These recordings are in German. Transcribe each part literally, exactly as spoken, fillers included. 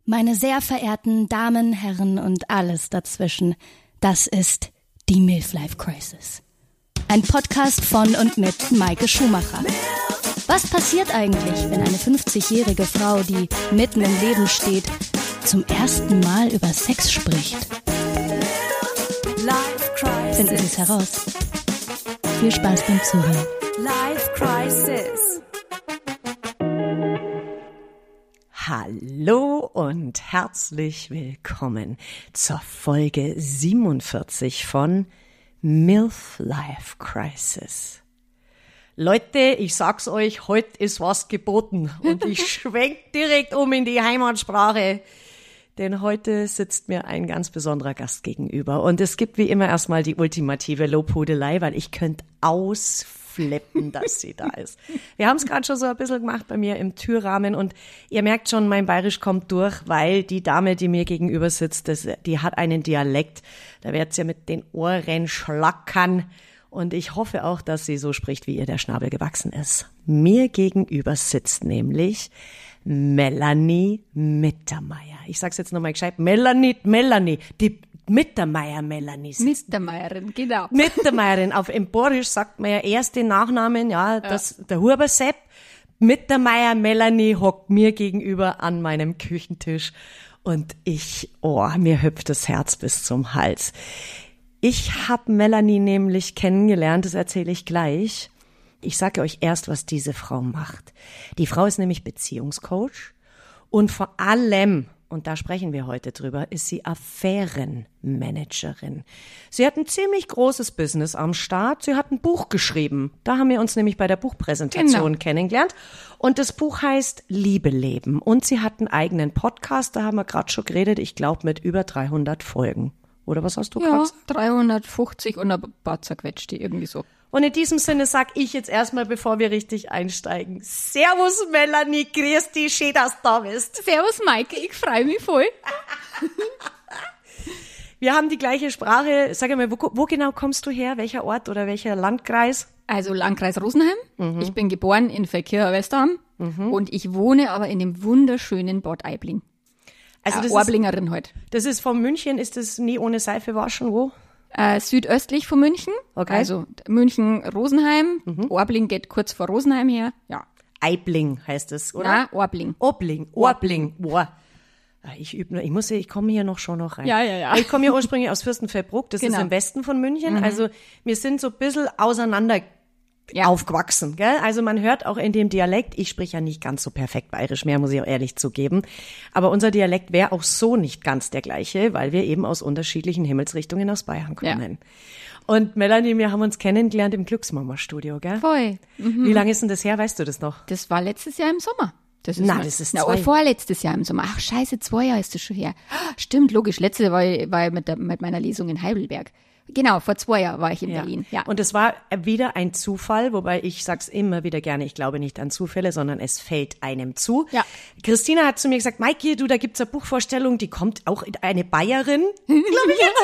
Meine sehr verehrten Damen, Herren und alles dazwischen, das ist die Milf Life Crisis. Ein Podcast von und mit Maike Schumacher. Was passiert eigentlich, wenn eine fünfzigjährige Frau, die mitten im Leben steht, zum ersten Mal über Sex spricht? Finden Sie es heraus. Viel Spaß beim Zuhören. Life Crisis. Hallo und herzlich willkommen zur Folge siebenundvierzig von Milf Life Crisis. Leute, ich sag's euch, heute ist was geboten und ich schwenk direkt um in die Heimatsprache. Denn heute sitzt mir ein ganz besonderer Gast gegenüber. Und es gibt wie immer erstmal die ultimative Lobhudelei, weil ich könnte ausflippen, dass sie da ist. Wir haben es gerade schon so ein bisschen gemacht bei mir im Türrahmen und ihr merkt schon, mein Bayerisch kommt durch, weil die Dame, die mir gegenüber sitzt, das, die hat einen Dialekt. Da wird's ja mit den Ohren schlackern. Und ich hoffe auch, dass sie so spricht, wie ihr der Schnabel gewachsen ist. Mir gegenüber sitzt nämlich Melanie Mittermeier. Ich sag's jetzt nochmal gescheit. Melanie, Melanie, die Mittermeier Melanie sitzt. Mittermeierin, genau. Mittermeierin. Auf Emporisch sagt man ja erst den Nachnamen, ja, das, der Huber Sepp. Mittermeier Melanie hockt mir gegenüber an meinem Küchentisch. Und ich, oh, mir hüpft das Herz bis zum Hals. Ich habe Melanie nämlich kennengelernt, das erzähle ich gleich. Ich sage euch erst, was diese Frau macht. Die Frau ist nämlich Beziehungscoach und vor allem, und da sprechen wir heute drüber, ist sie Affärenmanagerin. Sie hat ein ziemlich großes Business am Start. Sie hat ein Buch geschrieben. Da haben wir uns nämlich bei der Buchpräsentation genau. kennengelernt. Und das Buch heißt Liebe leben. Und sie hat einen eigenen Podcast, da haben wir gerade schon geredet, ich glaube mit über dreihundert Folgen. Oder was hast du ja, gerade gesagt? dreihundertfünfzig und ein paar zerquetschte, irgendwie so. Und in diesem Sinne sag ich jetzt erstmal, bevor wir richtig einsteigen, Servus Melanie, grüß dich, schön, dass du da bist. Servus Maike, ich freue mich voll. Wir haben die gleiche Sprache. Sag mal, wo, wo genau kommst du her? Welcher Ort oder welcher Landkreis? Also Landkreis Rosenheim. Mhm. Ich bin geboren in Feldkirch-Westerham mhm. und ich wohne aber in dem wunderschönen Bad Aibling. Also das äh, Orblingerin halt. Das ist von München, ist das nie ohne Seife waschen, wo? Äh, südöstlich von München, okay. Also München-Rosenheim, mhm. Orbling geht kurz vor Rosenheim her, ja. Aibling heißt es, oder? Ja, Orbling. Obling, Orbling, boah. Ich übe nur, ich muss, ich komme hier noch schon noch rein. Ja, ja, ja. Ich komme hier ursprünglich aus Fürstenfeldbruck, das genau. ist im Westen von München, mhm. also wir sind so ein bisschen auseinander ja. aufgewachsen, gell? Also man hört auch in dem Dialekt, ich spreche ja nicht ganz so perfekt bayerisch mehr, muss ich auch ehrlich zugeben, aber unser Dialekt wäre auch so nicht ganz der gleiche, weil wir eben aus unterschiedlichen Himmelsrichtungen aus Bayern kommen. Ja. Und Melanie, wir haben uns kennengelernt im Glücksmama-Studio, gell? Voll. Mhm. Wie lange ist denn das her, weißt du das noch? Das war letztes Jahr im Sommer. Das ist Na, das ist zwei. Na, vorletztes Jahr im Sommer. Ach, scheiße, zwei Jahre ist das schon her. Stimmt, logisch. Letzte Jahr war ich, war ich mit, der, mit meiner Lesung in Heidelberg. Genau, vor zwei Jahren war ich in ja. Berlin. Ja. Und es war wieder ein Zufall, wobei ich sag's immer wieder gerne, ich glaube nicht an Zufälle, sondern es fällt einem zu. Ja. Christina hat zu mir gesagt, Maike, du, da gibt's eine Buchvorstellung, die kommt auch eine Bayerin, glaube ich jetzt.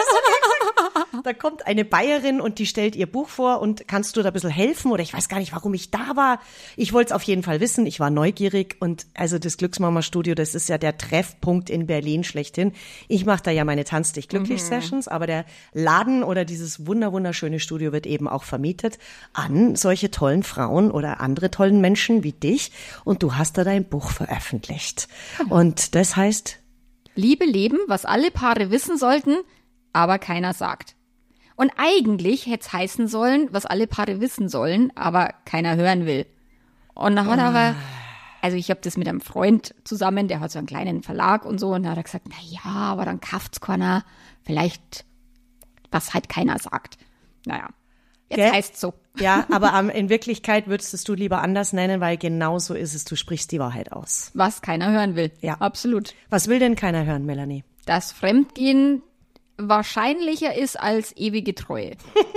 Da kommt eine Bayerin und die stellt ihr Buch vor und kannst du da ein bisschen helfen? Oder ich weiß gar nicht, warum ich da war. Ich wollte es auf jeden Fall wissen, ich war neugierig und also das Glücksmama-Studio, das ist ja der Treffpunkt in Berlin schlechthin. Ich mache da ja meine Tanz dich glücklich mhm. Sessions, aber der Laden oder dieses wunder wunderschöne Studio wird eben auch vermietet an solche tollen Frauen oder andere tollen Menschen wie dich. Und du hast da dein Buch veröffentlicht. Genau. Und das heißt? Liebe leben, was alle Paare wissen sollten, aber keiner sagt. Und eigentlich hätte es heißen sollen, was alle Paare wissen sollen, aber keiner hören will. Und dann hat er aber, also ich habe das mit einem Freund zusammen, der hat so einen kleinen Verlag und so, und da hat er gesagt, na ja, aber dann kauft's keiner, vielleicht was halt keiner sagt. Naja, jetzt Gell? heißt's so. Ja, aber um, in Wirklichkeit würdest du lieber anders nennen, weil genau so ist es, du sprichst die Wahrheit aus. Was keiner hören will. Ja. Absolut. Was will denn keiner hören, Melanie? Dass Fremdgehen wahrscheinlicher ist als ewige Treue.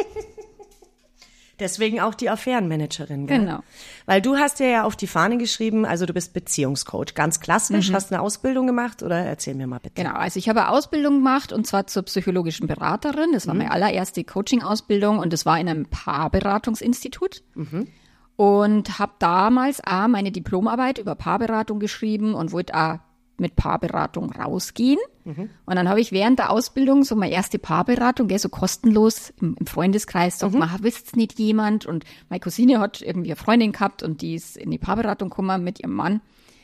Deswegen auch die Affärenmanagerin, gell? Genau. Weil du hast dir ja auf die Fahne geschrieben, also du bist Beziehungscoach, ganz klassisch, mhm. hast eine Ausbildung gemacht oder erzähl mir mal bitte. Genau, also ich habe eine Ausbildung gemacht und zwar zur psychologischen Beraterin. Das war mhm. meine allererste Coaching-Ausbildung und das war in einem Paarberatungsinstitut. Mhm. Und habe damals auch meine Diplomarbeit über Paarberatung geschrieben und wollte auch mit Paarberatung rausgehen. Mhm. Und dann habe ich während der Ausbildung so meine erste Paarberatung, gell, so kostenlos im, im Freundeskreis, sagt mhm. man, wisst nicht jemand? Und meine Cousine hat irgendwie eine Freundin gehabt und die ist in die Paarberatung gekommen mit ihrem Mann.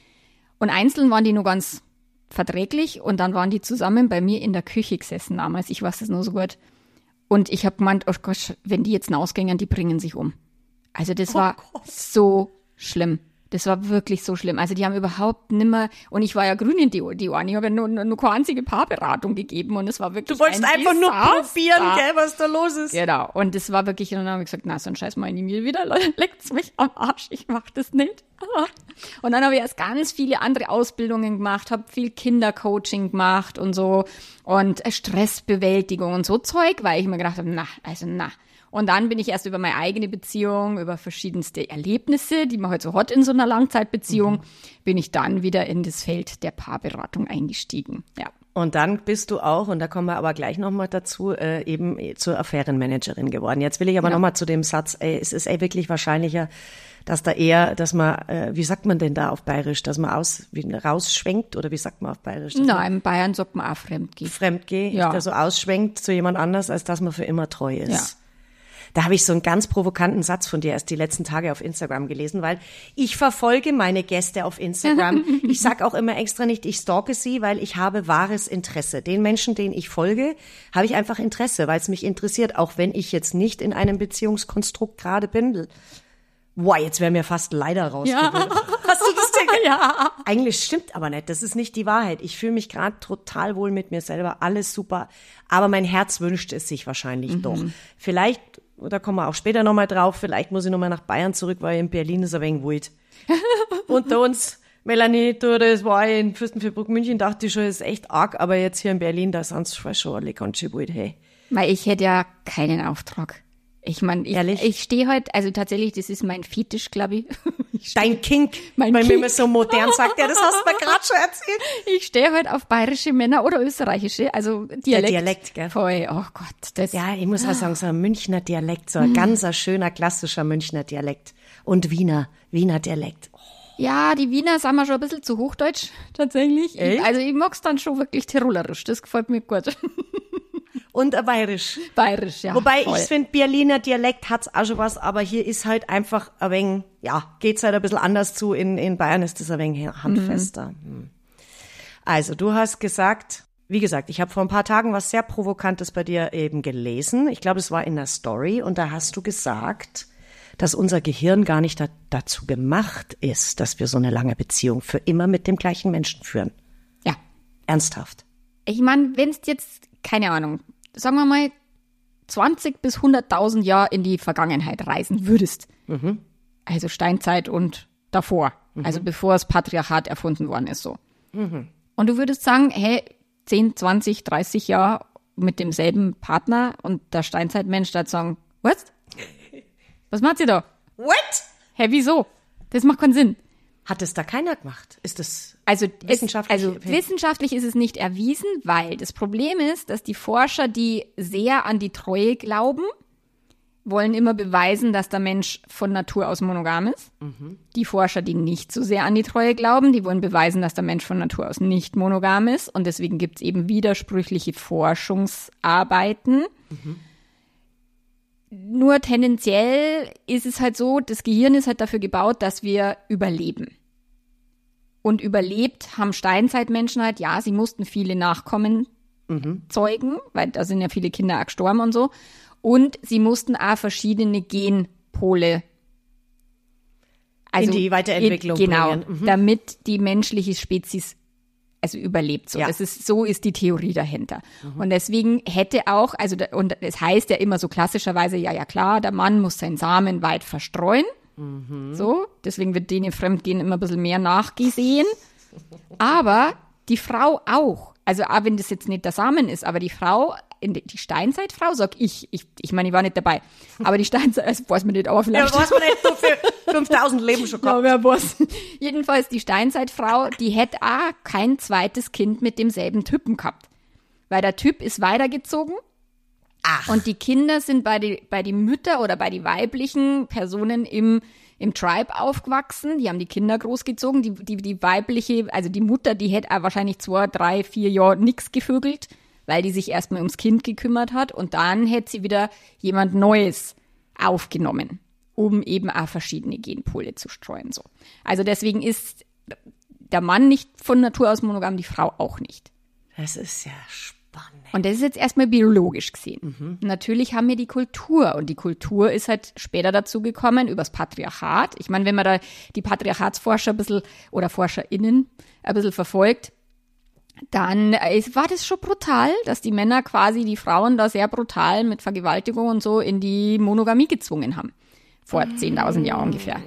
Und einzeln waren die nur ganz verträglich und dann waren die zusammen bei mir in der Küche gesessen damals. Ich weiß das nur so gut. Und ich habe gemeint, oh Gott, wenn die jetzt rausgehen, die bringen sich um. Also das oh war Gott. so schlimm. Das war wirklich so schlimm. Also die haben überhaupt nimmer, und ich war ja grün in die, die Ohren, ich habe ja nur, nur keine einzige Paarberatung gegeben und es war wirklich Du wolltest ein einfach Desaster. nur probieren, gell, was da los ist. Genau, und das war wirklich, und dann habe ich gesagt, na, so ein Scheiß mal in die Mehl wieder, Leute, leckt's mich am Arsch, ich mach das nicht. Und dann habe ich erst ganz viele andere Ausbildungen gemacht, habe viel Kindercoaching gemacht und so und Stressbewältigung und so Zeug, weil ich mir gedacht habe, na, also na. Und dann bin ich erst über meine eigene Beziehung, über verschiedenste Erlebnisse, die man halt so hat in so einer Langzeitbeziehung, mhm. bin ich dann wieder in das Feld der Paarberatung eingestiegen. Ja. Und dann bist du auch, und da kommen wir aber gleich nochmal dazu, äh, eben zur Affärenmanagerin geworden. Jetzt will ich aber ja. nochmal zu dem Satz, ey, es ist ey wirklich wahrscheinlicher, dass da eher, dass man, äh, wie sagt man denn da auf Bayerisch, dass man aus, wie, rausschwenkt, oder wie sagt man auf Bayerisch? Nein, in Bayern sagt man auch Fremdgeh. Fremdgeh, ja. also ausschwenkt zu jemand anders, als dass man für immer treu ist. Ja. Da habe ich so einen ganz provokanten Satz von dir erst die letzten Tage auf Instagram gelesen, weil ich verfolge meine Gäste auf Instagram. Ich sag auch immer extra nicht, ich stalke sie, weil ich habe wahres Interesse. Den Menschen, denen ich folge, habe ich einfach Interesse, weil es mich interessiert, auch wenn ich jetzt nicht in einem Beziehungskonstrukt gerade bin. Wow, jetzt wäre mir fast leider rausgekommen. Ja. Hast du das Ding? Ja. Eigentlich stimmt aber nicht. Das ist nicht die Wahrheit. Ich fühle mich gerade total wohl mit mir selber. Alles super. Aber mein Herz wünscht es sich wahrscheinlich mhm. doch. Vielleicht, da kommen wir auch später nochmal drauf, vielleicht muss ich nochmal nach Bayern zurück, weil in Berlin ist ein wenig wild. Unter uns, Melanie, du, das war ich in Fürstenfeldbruck, München, dachte ich schon, das ist echt arg. Aber jetzt hier in Berlin, da sind es schon alle ganz schön wild, hey. Weil ich hätte ja keinen Auftrag. Ich meine, ich, ich stehe halt, also tatsächlich, das ist mein Fetisch, glaube ich. ich Dein Kink, mein weil Kink. Wenn man so modern sagt, ja, das hast du mir gerade schon erzählt. Ich stehe halt auf bayerische Männer oder österreichische, also Dialekt. Der Dialekt, gell? Voll, oh Gott. Das ja, ich muss auch sagen, so ein Münchner Dialekt, so ein ganz schöner, klassischer Münchner Dialekt. Und Wiener, Wiener Dialekt. Oh. Ja, die Wiener sagen wir schon ein bisschen zu Hochdeutsch, tatsächlich. Ich, also ich mag's dann schon wirklich tirolerisch, das gefällt mir gut. Und ein Bayerisch. Bayerisch, ja. Wobei voll. ich finde, Berliner Dialekt hat's auch schon was, aber hier ist halt einfach ein wenig, ja, geht's halt ein bisschen anders zu. In, in Bayern ist das ein wenig handfester. Mhm. Also, du hast gesagt, wie gesagt, ich habe vor ein paar Tagen was sehr Provokantes bei dir eben gelesen. Ich glaube, es war in der Story und da hast du gesagt, dass unser Gehirn gar nicht da, dazu gemacht ist, dass wir so eine lange Beziehung für immer mit dem gleichen Menschen führen. Ja. Ernsthaft. Ich meine, wenn's jetzt, keine Ahnung, sagen wir mal, zwanzig bis hunderttausend Jahre in die Vergangenheit reisen würdest. Mhm. Also Steinzeit und davor. Mhm. Also bevor das Patriarchat erfunden worden ist, so. Mhm. Und du würdest sagen, hey, zehn, zwanzig, dreißig Jahre mit demselben Partner und der Steinzeitmensch da sagen, what? Was macht sie da? What? Hä, hey, wieso? Das macht keinen Sinn. Hat es da keiner gemacht? Ist das also wissenschaftlich? Es, also wissenschaftlich ist es nicht erwiesen, weil das Problem ist, dass die Forscher, die sehr an die Treue glauben, wollen immer beweisen, dass der Mensch von Natur aus monogam ist. Mhm. Die Forscher, die nicht so sehr an die Treue glauben, die wollen beweisen, dass der Mensch von Natur aus nicht monogam ist. Und deswegen gibt es eben widersprüchliche Forschungsarbeiten. Mhm. Nur tendenziell ist es halt so, das Gehirn ist halt dafür gebaut, dass wir überleben. Und überlebt haben Steinzeitmenschen halt, ja, sie mussten viele Nachkommen mhm. zeugen, weil da sind ja viele Kinder auch gestorben und so. Und sie mussten auch verschiedene Genpole also in die Weiterentwicklung in, genau, bringen. Mhm. damit die menschliche Spezies also überlebt so. Ja. Das ist, so ist die Theorie dahinter. Mhm. Und deswegen hätte auch, also, und es heißt ja immer so klassischerweise, ja, ja klar, der Mann muss seinen Samen weit verstreuen. Mhm. So, deswegen wird denen Fremdgehen immer ein bisschen mehr nachgesehen. Aber die Frau auch. Also auch wenn das jetzt nicht der Samen ist, aber die Frau, die Steinzeitfrau, sag ich, ich, ich meine, ich war nicht dabei, aber die Steinzeit, also weiß man nicht, aber vielleicht. Ja, weiß man nicht, so für fünftausend Leben schon gehabt. Ja, wer weiß. Jedenfalls die Steinzeitfrau, die hätte auch kein zweites Kind mit demselben Typen gehabt. Weil der Typ ist weitergezogen Ach. Und die Kinder sind bei die, bei die Mütter oder bei die weiblichen Personen im, im Tribe aufgewachsen. Die haben die Kinder großgezogen. Die, die, die weibliche, also die Mutter, die hätte auch wahrscheinlich zwei, drei, vier Jahre nix gevögelt, weil die sich erstmal ums Kind gekümmert hat. Und dann hätte sie wieder jemand Neues aufgenommen, um eben auch verschiedene Genpole zu streuen. So. Also deswegen ist der Mann nicht von Natur aus monogam, die Frau auch nicht. Das ist ja spannend. Und das ist jetzt erstmal biologisch gesehen. Mhm. Natürlich haben wir die Kultur und die Kultur ist halt später dazu gekommen übers Patriarchat. Ich meine, wenn man da die Patriarchatsforscher ein bisschen oder ForscherInnen ein bisschen verfolgt, dann war das schon brutal, dass die Männer quasi die Frauen da sehr brutal mit Vergewaltigung und so in die Monogamie gezwungen haben. Vor zehntausend Jahren ungefähr.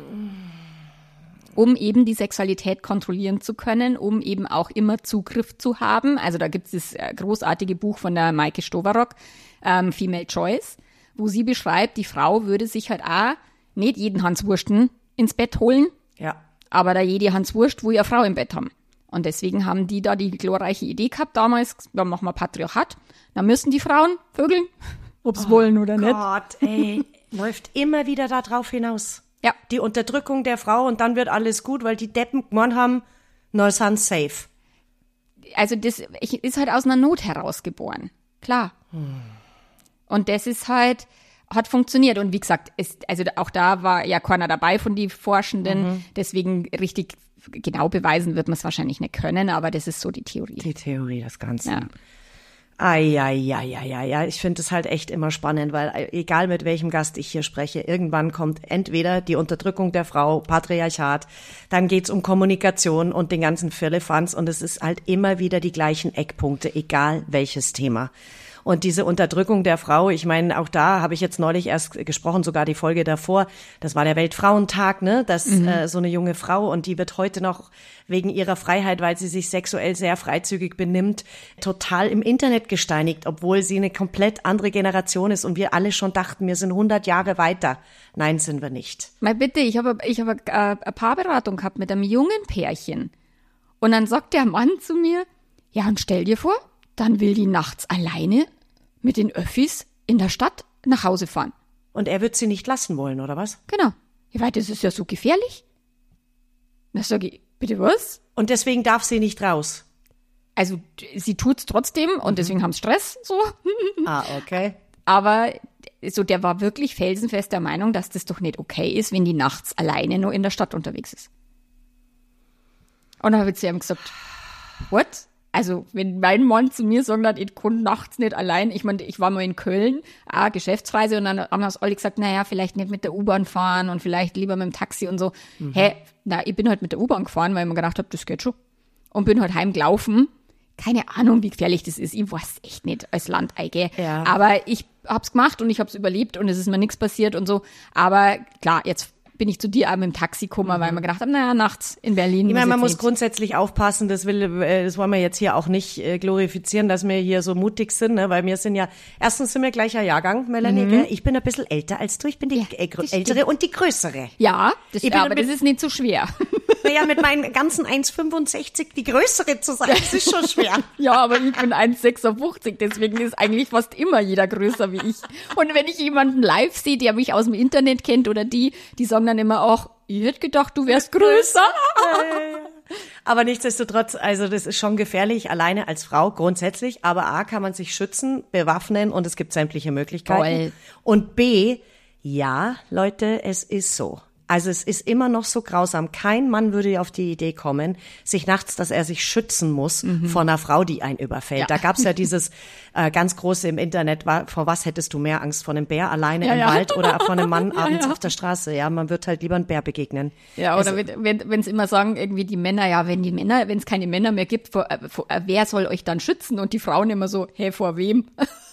Um eben die Sexualität kontrollieren zu können, um eben auch immer Zugriff zu haben. Also da gibt es das großartige Buch von der Maike Stowarock, ähm, Female Choice, wo sie beschreibt, die Frau würde sich halt auch nicht jeden Hanswursten ins Bett holen, ja. aber da jede Hanswurst, wo ihr Frau im Bett haben. Und deswegen haben die da die glorreiche Idee gehabt damals, da machen wir Patriarchat, dann müssen die Frauen vögeln, ob sie oh wollen oder Gott, nicht. Gott, ey, läuft immer wieder da drauf hinaus. Ja. Die Unterdrückung der Frau und dann wird alles gut, weil die Deppen gemeint haben, no son safe. Also das ich, ist halt aus einer Not herausgeboren. Klar. Hm. Und das ist halt, hat funktioniert. Und wie gesagt, ist, also auch da war ja keiner dabei von den Forschenden. Mhm. Deswegen richtig genau beweisen wird man es wahrscheinlich nicht können, aber das ist so die Theorie. Die Theorie des Ganzen. Ja. Eieieiei, ich finde es halt echt immer spannend, weil egal mit welchem Gast ich hier spreche, irgendwann kommt entweder die Unterdrückung der Frau, Patriarchat, dann geht's um Kommunikation und den ganzen Firlefanz und es ist halt immer wieder die gleichen Eckpunkte, egal welches Thema. Und diese Unterdrückung der Frau, ich meine, auch da habe ich jetzt neulich erst gesprochen, sogar die Folge davor, das war der Weltfrauentag, ne, dass mhm. äh, so eine junge Frau und die wird heute noch wegen ihrer Freiheit, weil sie sich sexuell sehr freizügig benimmt, total im Internet gesteinigt, obwohl sie eine komplett andere Generation ist und wir alle schon dachten, wir sind hundert Jahre weiter. Nein, sind wir nicht. Mal bitte, ich habe ich habe äh, eine Paarberatung gehabt mit einem jungen Pärchen und dann sagt der Mann zu mir, ja und stell dir vor, dann will die nachts alleine mit den Öffis in der Stadt nach Hause fahren. Und er wird sie nicht lassen wollen, oder was? Genau. Ja, weil das ist ja so gefährlich. Na, sag ich, bitte was? Und deswegen darf sie nicht raus? Also, sie tut's trotzdem und deswegen haben sie Stress, so. Ah, okay. Aber so, der war wirklich felsenfest der Meinung, dass das doch nicht okay ist, wenn die nachts alleine nur in der Stadt unterwegs ist. Und dann habe ich zu ihm gesagt, what? Also, wenn mein Mann zu mir sagt, hat, ich kann nachts nicht allein, ich meine, ich war mal in Köln, ah, Geschäftsreise, und dann haben das alle gesagt, naja, vielleicht nicht mit der U-Bahn fahren und vielleicht lieber mit dem Taxi und so. Mhm. Hä, hey, na, ich bin halt mit der U-Bahn gefahren, weil ich mir gedacht habe, das geht schon. Und bin halt heimgelaufen. Keine Ahnung, wie gefährlich das ist. Ich weiß echt nicht als Landeige. Ja. Aber ich hab's gemacht und ich hab's überlebt und es ist mir nichts passiert und so. Aber klar, jetzt bin ich zu dir aber im Taxi gekommen, mhm. weil wir gedacht haben, naja, nachts in Berlin. Ich meine, man muss nicht. grundsätzlich aufpassen, das will, das wollen wir jetzt hier auch nicht äh, glorifizieren, dass wir hier so mutig sind, ne? Weil wir sind ja, erstens sind wir gleicher Jahrgang, Melanie, mhm. gell? Ich bin ein bisschen älter als du, ich bin die ja, äh, ältere stimmt. Und die größere. Ja, das, ich bin aber mit, das ist nicht so schwer. Naja, mit meinen ganzen eins Komma fünfundsechzig die größere zu sein, das ist schon schwer. Ja, aber ich bin eins Komma sechsundfünfzig, deswegen ist eigentlich fast immer jeder größer wie ich. Und wenn ich jemanden live sehe, der mich aus dem Internet kennt oder die, die sagen dann immer auch, ich hätte gedacht, du wärst größer. Aber nichtsdestotrotz, also das ist schon gefährlich, alleine als Frau grundsätzlich. Aber A, kann man sich schützen, bewaffnen und es gibt sämtliche Möglichkeiten. Voll. Und B, ja, Leute, es ist so. Also es ist immer noch so grausam. Kein Mann würde auf die Idee kommen, sich nachts, dass er sich schützen muss mhm. vor einer Frau, die einen überfällt. Ja. Da gab's ja dieses äh, ganz große im Internet, war, vor was hättest du mehr Angst? Vor einem Bär alleine ja, im ja. Wald oder vor einem Mann abends ja, ja. auf der Straße? Ja, man wird halt lieber einem Bär begegnen. Ja, oder also, wenn wenn es immer sagen, irgendwie die Männer, ja, wenn die Männer, wenn es keine Männer mehr gibt, vor, vor, wer soll euch dann schützen? Und die Frauen immer so, hey, vor wem?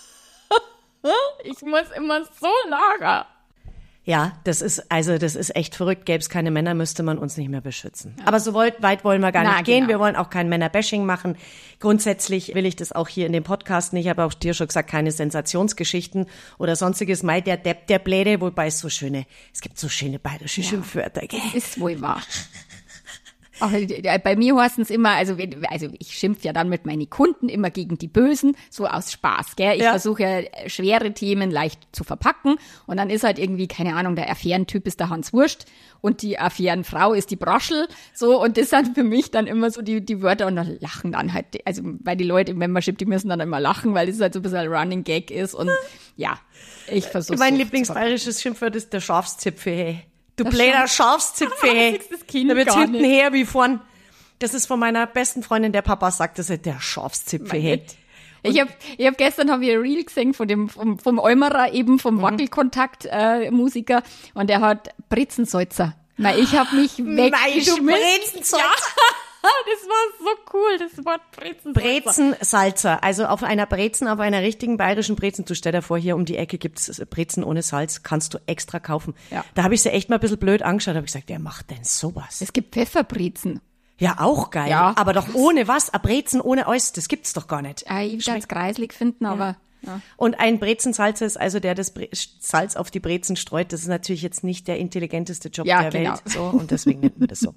Ich muss immer so lachen. Ja, das ist, also, das ist echt verrückt. Gäbe es keine Männer, müsste man uns nicht mehr beschützen. Ja. Aber so weit, weit wollen wir gar Na, nicht gehen. Genau. Wir wollen auch kein Männerbashing machen. Grundsätzlich will ich das auch hier in dem Podcast nicht. Ich habe auch dir schon gesagt, keine Sensationsgeschichten oder sonstiges. Mei, der Depp, der Bläde, wobei es so schöne, es gibt so schöne bayerische ja. Schimpfwörter, gell? Das ist wohl wahr. Aber bei mir heißt es immer, also, wenn- also ich schimpfe ja dann mit meinen Kunden immer gegen die Bösen, so aus Spaß, gell? Ich Ja. versuche ja schwere Themen leicht zu verpacken und dann ist halt irgendwie, keine Ahnung, der Affärentyp ist der Hans Wurst und die Affärenfrau ist die Braschel, so, und das sind für mich dann immer so die, die Wörter und dann lachen dann halt, also, weil die Leute im Membership, die müssen dann immer lachen, weil das halt so ein bisschen ein Running Gag ist und ja, ich versuche Mein so Lieblingsbayerisches Schimpfwort ist der Schafszipfel, hey. Du Der blöder Schafszipfel, hey. Siehst das Kind Da wird's gar hinten nicht. her wie vorn. Das ist von meiner besten Freundin, der Papa sagt, das ist der Schafszipfel, hey. Ich habe ich hab gestern hab ich ein Reel gesehen von dem vom, vom Eumerer, eben vom Mhm. Wackelkontakt äh, Musiker, und der hat Brezensalzer. Na, ich habe mich Mei, du weggeschmissen. Brezensalzer. Ja, das war so cool, das Wort Brezensalzer. Brezensalzer, also auf einer Brezen, auf einer richtigen bayerischen Brezen, du stell dir vor, hier um die Ecke gibt's Brezen ohne Salz, kannst du extra kaufen. Ja. Da habe ich sie echt mal ein bisschen blöd angeschaut, habe ich gesagt, wer macht denn sowas? Es gibt Pfefferbrezen. Ja, auch geil, Ja. aber doch ohne was, ein Brezen ohne alles, das gibt's doch gar nicht. Äh, ich würde es kreislig finden, aber ja. Und ein Brezensalzer ist also der, das Bre Salz auf die Brezen streut, das ist natürlich jetzt nicht der intelligenteste Job Ja, der genau. Welt, so, und deswegen nennt man das so.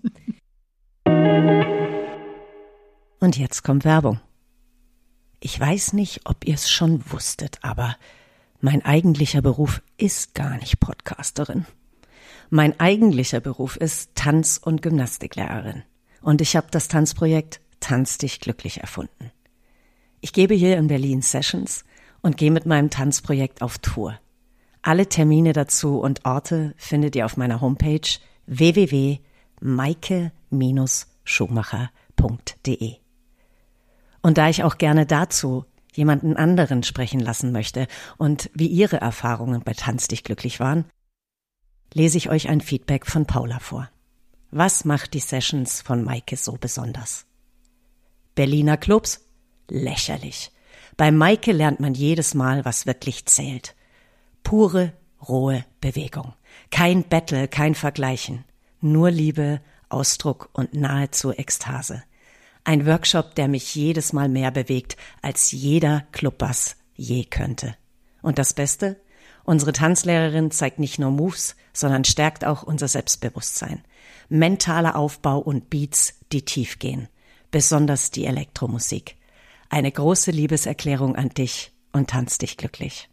Und jetzt kommt Werbung. Ich weiß nicht, ob ihr es schon wusstet, aber mein eigentlicher Beruf ist gar nicht Podcasterin. Mein eigentlicher Beruf ist Tanz- und Gymnastiklehrerin. Und ich habe das Tanzprojekt Tanz dich glücklich erfunden. Ich gebe hier in Berlin Sessions und gehe mit meinem Tanzprojekt auf Tour. Alle Termine dazu und Orte findet ihr auf meiner Homepage w w w punkt maike schumacher punkt d e. Und da ich auch gerne dazu jemanden anderen sprechen lassen möchte und wie ihre Erfahrungen bei Tanz dich glücklich waren, lese ich euch ein Feedback von Paula vor. Was macht die Sessions von Maike so besonders? Berliner Clubs? Lächerlich. Bei Maike lernt man jedes Mal, was wirklich zählt. Pure, rohe Bewegung. Kein Battle, kein Vergleichen. Nur Liebe, Ausdruck und nahezu Ekstase. Ein Workshop, der mich jedes Mal mehr bewegt, als jeder Clubbass je könnte. Und das Beste? Unsere Tanzlehrerin zeigt nicht nur Moves, sondern stärkt auch unser Selbstbewusstsein. Mentaler Aufbau und Beats, die tief gehen. Besonders die Elektromusik. Eine große Liebeserklärung an dich und Tanz dich glücklich.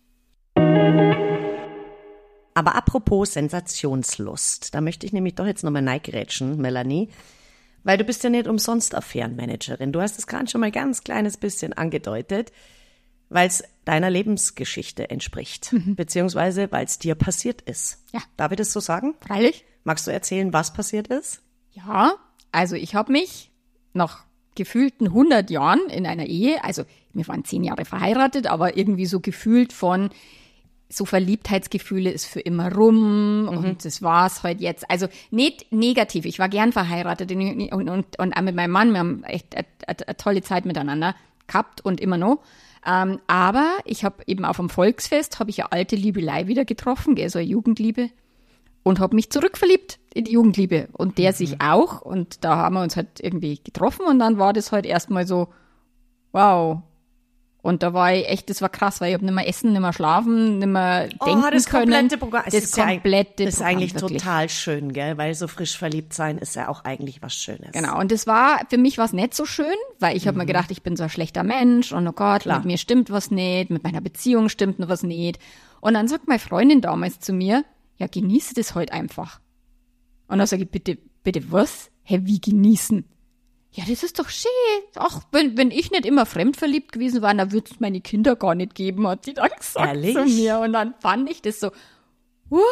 Aber apropos Sensationslust, da möchte ich nämlich doch jetzt nochmal neigrätschen, Melanie, weil du bist ja nicht umsonst Affärenmanagerin. Du hast es gerade schon mal ganz kleines bisschen angedeutet, weil es deiner Lebensgeschichte entspricht, mhm. beziehungsweise weil es dir passiert ist. Ja. Darf ich das so sagen? Freilich. Magst du erzählen, was passiert ist? Ja, also ich habe mich nach gefühlten hundert Jahren in einer Ehe, also wir waren zehn Jahre verheiratet, aber irgendwie so gefühlt von so Verliebtheitsgefühle ist für immer rum mhm. und das war's halt jetzt. Also nicht negativ, ich war gern verheiratet und, und, und, und auch mit meinem Mann, wir haben echt eine, eine tolle Zeit miteinander gehabt und immer noch. Ähm, aber ich habe eben auf dem Volksfest, habe ich eine alte Liebelei wieder getroffen, gell, so eine Jugendliebe, und habe mich zurückverliebt in die Jugendliebe und der mhm. sich auch, und da haben wir uns halt irgendwie getroffen und dann war das halt erstmal so, wow. Und da war ich echt, das war krass, weil ich habe nicht mehr essen, nicht mehr schlafen, nicht mehr denken oh, das können. Komplette Programm. Das ist komplette ja, ist Programm, eigentlich wirklich. total schön, gell? Weil so frisch verliebt sein ist ja auch eigentlich was Schönes. Genau, und das war, für mich war es nicht so schön, weil ich habe mir gedacht, ich bin so ein schlechter Mensch und oh Gott, Klar. mit mir stimmt was nicht, mit meiner Beziehung stimmt noch was nicht. Und dann sagt meine Freundin damals zu mir, ja, genieße das halt einfach. Und dann sage ich, bitte, bitte was? Hä, wie genießen? Ja, das ist doch schön. Ach, wenn, wenn ich nicht immer fremdverliebt gewesen war, dann würde es meine Kinder gar nicht geben, hat die dann gesagt Ehrlich? zu mir. Und dann fand ich das so, what?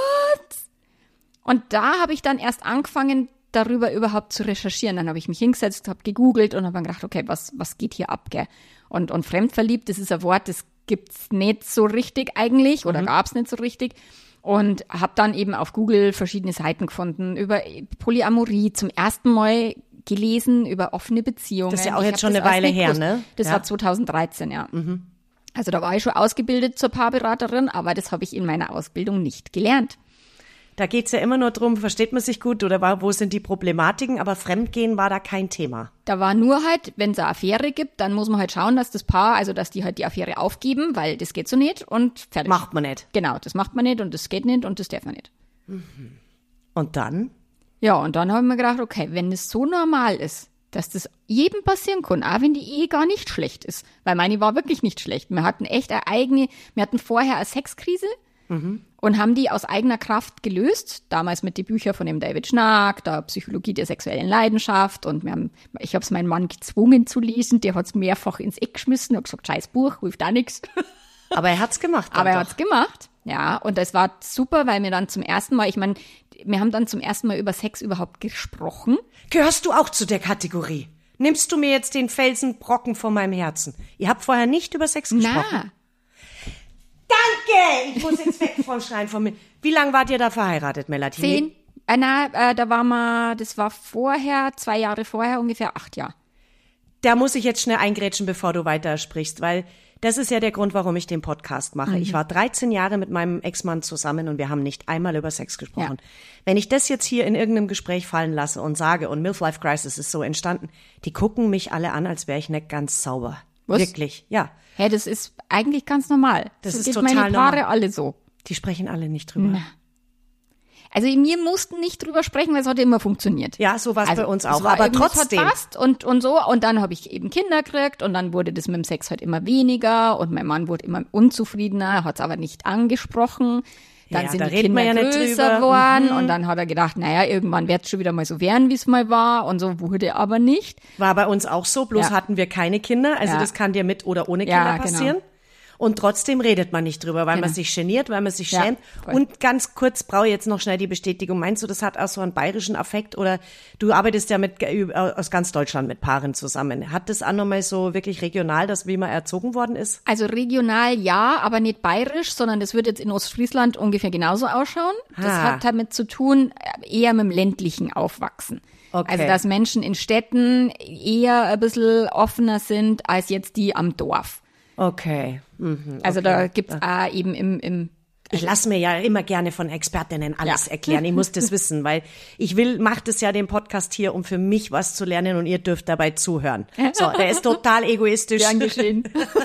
Und da habe ich dann erst angefangen, darüber überhaupt zu recherchieren. Dann habe ich mich hingesetzt, habe gegoogelt und habe dann gedacht, okay, was, was geht hier ab, gell? Und, und fremdverliebt, das ist ein Wort, das gibt's nicht so richtig eigentlich oder mhm. gab's nicht so richtig. Und habe dann eben auf Google verschiedene Seiten gefunden über Polyamorie, zum ersten Mal gelesen über offene Beziehungen. Das ist ja auch Ich jetzt hab schon das eine Weile alles nicht her, gewusst. ne? Das Ja. war zweitausenddreizehn, ja. Mhm. Also da war ich schon ausgebildet zur Paarberaterin, aber das habe ich in meiner Ausbildung nicht gelernt. Da geht's ja immer nur drum, versteht man sich gut oder war, wo sind die Problematiken, aber Fremdgehen war da kein Thema. Da war nur halt, wenn es eine Affäre gibt, dann muss man halt schauen, dass das Paar, also dass die halt die Affäre aufgeben, weil das geht so nicht und fertig. Macht man nicht. Genau, das macht man nicht und das geht nicht und das darf man nicht. Und dann? Ja, und dann habe ich mir gedacht, okay, wenn es so normal ist, dass das jedem passieren kann, auch wenn die Ehe gar nicht schlecht ist, weil meine war wirklich nicht schlecht. Wir hatten echt eine eigene, wir hatten vorher eine Sexkrise mhm. und haben die aus eigener Kraft gelöst, damals mit den Büchern von dem David Schnack, der Psychologie der sexuellen Leidenschaft und wir haben, ich habe es meinen Mann gezwungen zu lesen, der hat es mehrfach ins Eck geschmissen und gesagt, scheiß Buch, hilft auch nichts. Aber er hat's gemacht. Aber er doch. hat's gemacht, ja, und das war super, weil wir dann zum ersten Mal, ich meine, wir haben dann zum ersten Mal über Sex überhaupt gesprochen. Gehörst du auch zu der Kategorie? Nimmst du mir jetzt den Felsenbrocken von meinem Herzen? Ihr habt vorher nicht über Sex gesprochen. Na, Danke! Ich muss jetzt weg vom Schreien von mir. Wie lange wart ihr da verheiratet, Melanie? zehn. Äh, na, äh, da war mal, das war vorher, zwei Jahre vorher, ungefähr acht Jahre. Da muss ich jetzt schnell eingrätschen, bevor du weitersprichst, weil das ist ja der Grund, warum ich den Podcast mache. Mhm. Ich war dreizehn Jahre mit meinem Ex-Mann zusammen und wir haben nicht einmal über Sex gesprochen. Ja. Wenn ich das jetzt hier in irgendeinem Gespräch fallen lasse und sage, und Milf Life Crisis ist so entstanden, die gucken mich alle an, als wäre ich nicht ganz sauber. Was? Wirklich, ja. Hä, hey, das ist eigentlich ganz normal. Das, das ist geht total meine Paare normal. alle so. Die sprechen alle nicht drüber. Na. Also wir mussten nicht drüber sprechen, weil es hat immer funktioniert. Ja, so war es also, bei uns es auch. war Aber trotzdem. trotzdem. Es hat passt und, und so. Und dann habe ich eben Kinder gekriegt und dann wurde das mit dem Sex halt immer weniger und mein Mann wurde immer unzufriedener, hat es aber nicht angesprochen. Dann Ja, sind da die redet man Kinder ja nicht größer drüber. geworden Mhm. und dann hat er gedacht, naja, irgendwann wird es schon wieder mal so werden, wie es mal war und so wurde aber nicht. War bei uns auch so, bloß Ja. hatten wir keine Kinder. Also Ja. das kann dir mit oder ohne Ja, Kinder passieren. genau. Und trotzdem redet man nicht drüber, weil Genau. man sich geniert, weil man sich Ja, schämt. voll. Und ganz kurz brauche ich jetzt noch schnell die Bestätigung. Meinst du, das hat auch so einen bayerischen Affekt? Oder du arbeitest ja mit aus ganz Deutschland mit Paaren zusammen. Hat das auch nochmal so wirklich regional, das wie man erzogen worden ist? Also regional ja, aber nicht bayerisch, sondern das wird jetzt in Ostfriesland ungefähr genauso ausschauen. Das Ah. hat damit zu tun, eher mit dem ländlichen Aufwachsen. Okay. Also dass Menschen in Städten eher ein bisschen offener sind als jetzt die am Dorf. Okay. Mhm, Also okay. da gibt's auch eben im, im Ich lasse mir ja immer gerne von Expertinnen alles Ja. erklären. Ich muss das wissen, weil ich will, mache das ja den Podcast hier, um für mich was zu lernen und ihr dürft dabei zuhören. So, der ist total egoistisch. Gern geschehen.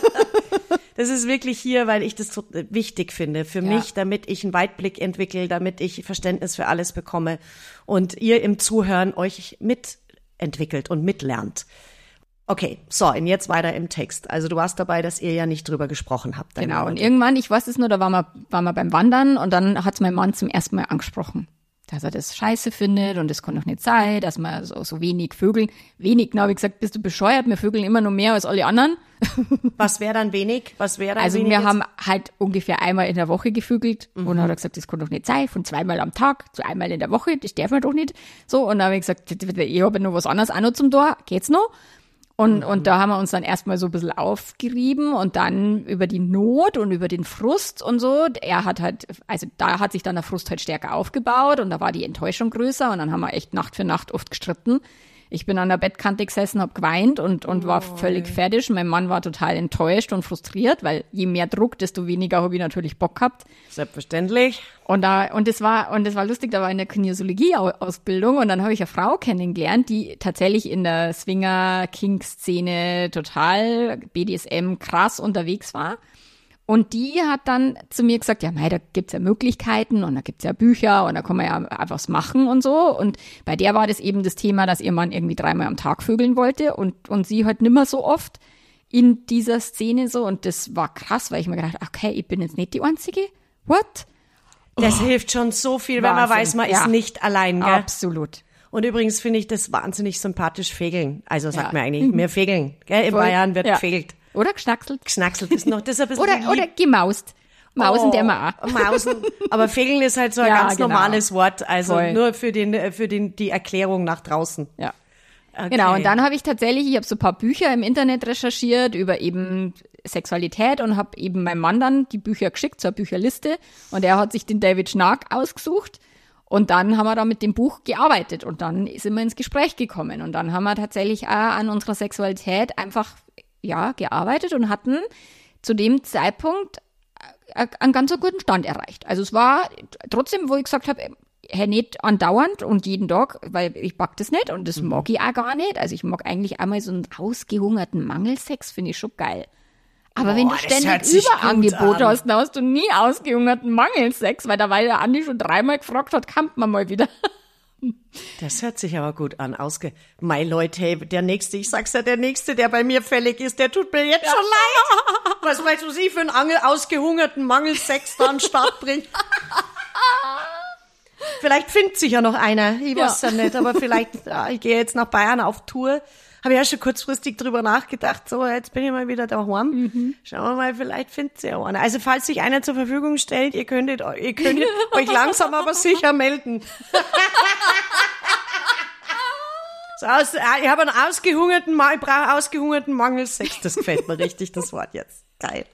Das ist wirklich hier, weil ich das so wichtig finde für Ja. mich, damit ich einen Weitblick entwickle, damit ich Verständnis für alles bekomme und ihr im Zuhören euch mitentwickelt und mitlernt. Okay, so, und jetzt weiter im Text. Also du warst dabei, dass ihr ja nicht drüber gesprochen habt. dein Genau, Mann und du. irgendwann, ich weiß es nur, da waren wir, waren wir beim Wandern und dann hat's mein Mann zum ersten Mal angesprochen, dass er das scheiße findet und das kann doch nicht sein, dass man so, so wenig vögeln. Wenig, genau, habe ich gesagt, bist du bescheuert, wir vögeln immer noch mehr als alle anderen. Was wäre dann wenig? Was wäre dann Also wenig wir jetzt? haben halt ungefähr einmal in der Woche gevögelt und dann hat er gesagt, das kann doch nicht sein, von zweimal am Tag zu einmal in der Woche, das darf man doch nicht. So, und dann habe ich gesagt, ich habe noch was anderes auch noch zum Tor, geht's noch? Und, mhm. und da haben wir uns dann erstmal so ein bisschen aufgerieben und dann über die Not und über den Frust und so. Er hat halt, also da hat sich dann der Frust halt stärker aufgebaut und da war die Enttäuschung größer und dann haben wir echt Nacht für Nacht oft gestritten. Ich bin an der Bettkante gesessen, hab geweint und, und war Oh, völlig fertig. Mein Mann war total enttäuscht und frustriert, weil je mehr Druck, desto weniger habe ich natürlich Bock gehabt. Selbstverständlich. Und da, und das war, und das war lustig, da war ich in der Kinesiologie-Ausbildung und dann habe ich eine Frau kennengelernt, die tatsächlich in der Swinger-King-Szene total B D S M krass unterwegs war. Und die hat dann zu mir gesagt, ja, mei, da gibt's ja Möglichkeiten und da gibt's ja Bücher und da kann man ja einfach was machen und so. Und bei der war das eben das Thema, dass ihr Mann irgendwie dreimal am Tag vögeln wollte und, und sie halt nimmer so oft in dieser Szene so. Und das war krass, weil ich mir gedacht, okay, ich bin jetzt nicht die Einzige. What? Das hilft schon so viel, wenn man Wahnsinn. weiß, man Ja. ist nicht allein, gell? Absolut. Und übrigens finde ich das wahnsinnig sympathisch, Fegeln. Also sagt Ja. man eigentlich, mehr Fegeln. Gell? In Voll. Bayern wird Ja. gefegelt. Oder geschnackselt. Geschnackselt ist noch, das ist ein bisschen Oder, lieb. oder gemaust. Mausen, der man auch. Oh, Mausen. Aber Fegeln ist halt so ein Ja, ganz genau. normales Wort. Also Voll. nur für den, für den, die Erklärung nach draußen. Ja. Okay. Genau, und dann habe ich tatsächlich, ich habe so ein paar Bücher im Internet recherchiert über eben Sexualität und habe eben meinem Mann dann die Bücher geschickt, zur Bücherliste. Und er hat sich den David Schnack ausgesucht. Und dann haben wir da mit dem Buch gearbeitet und dann sind wir ins Gespräch gekommen. Und dann haben wir tatsächlich auch an unserer Sexualität einfach, ja, gearbeitet und hatten zu dem Zeitpunkt einen ganz guten Stand erreicht. Also es war trotzdem, wo ich gesagt habe, hey, nicht andauernd und jeden Tag, weil ich mag das nicht und das Mhm. mag ich auch gar nicht. Also ich mag eigentlich einmal so einen ausgehungerten Mangelsex, finde ich schon geil. Aber wenn Boah, du das ständig hört sich gut Überangebote an. hast, dann hast du nie ausgehungerten Mangelsex, weil da, weil der Andi schon dreimal gefragt hat, kann man mal wieder Das hört sich aber gut an. Ausge Mei Leute, hey, der Nächste, ich sag's ja, der Nächste, der bei mir fällig ist, der tut mir jetzt schon leid. Was meinst du, sie für einen Angel ausgehungerten Mangelsex da an den Start bringt? Vielleicht findet sich ja noch einer, ich weiß ja nicht, aber vielleicht, ja, ich gehe jetzt nach Bayern auf Tour. Habe ich ja schon kurzfristig drüber nachgedacht, so, jetzt bin ich mal wieder daheim. Mhm. Schauen wir mal, vielleicht findet sie ja einer. Also, falls sich einer zur Verfügung stellt, ihr könntet, ihr könntet euch langsam aber sicher melden. So aus, ich habe einen ausgehungerten, ich brauche ausgehungerten Mangelsex. Das gefällt mir richtig, das Wort jetzt. Geil.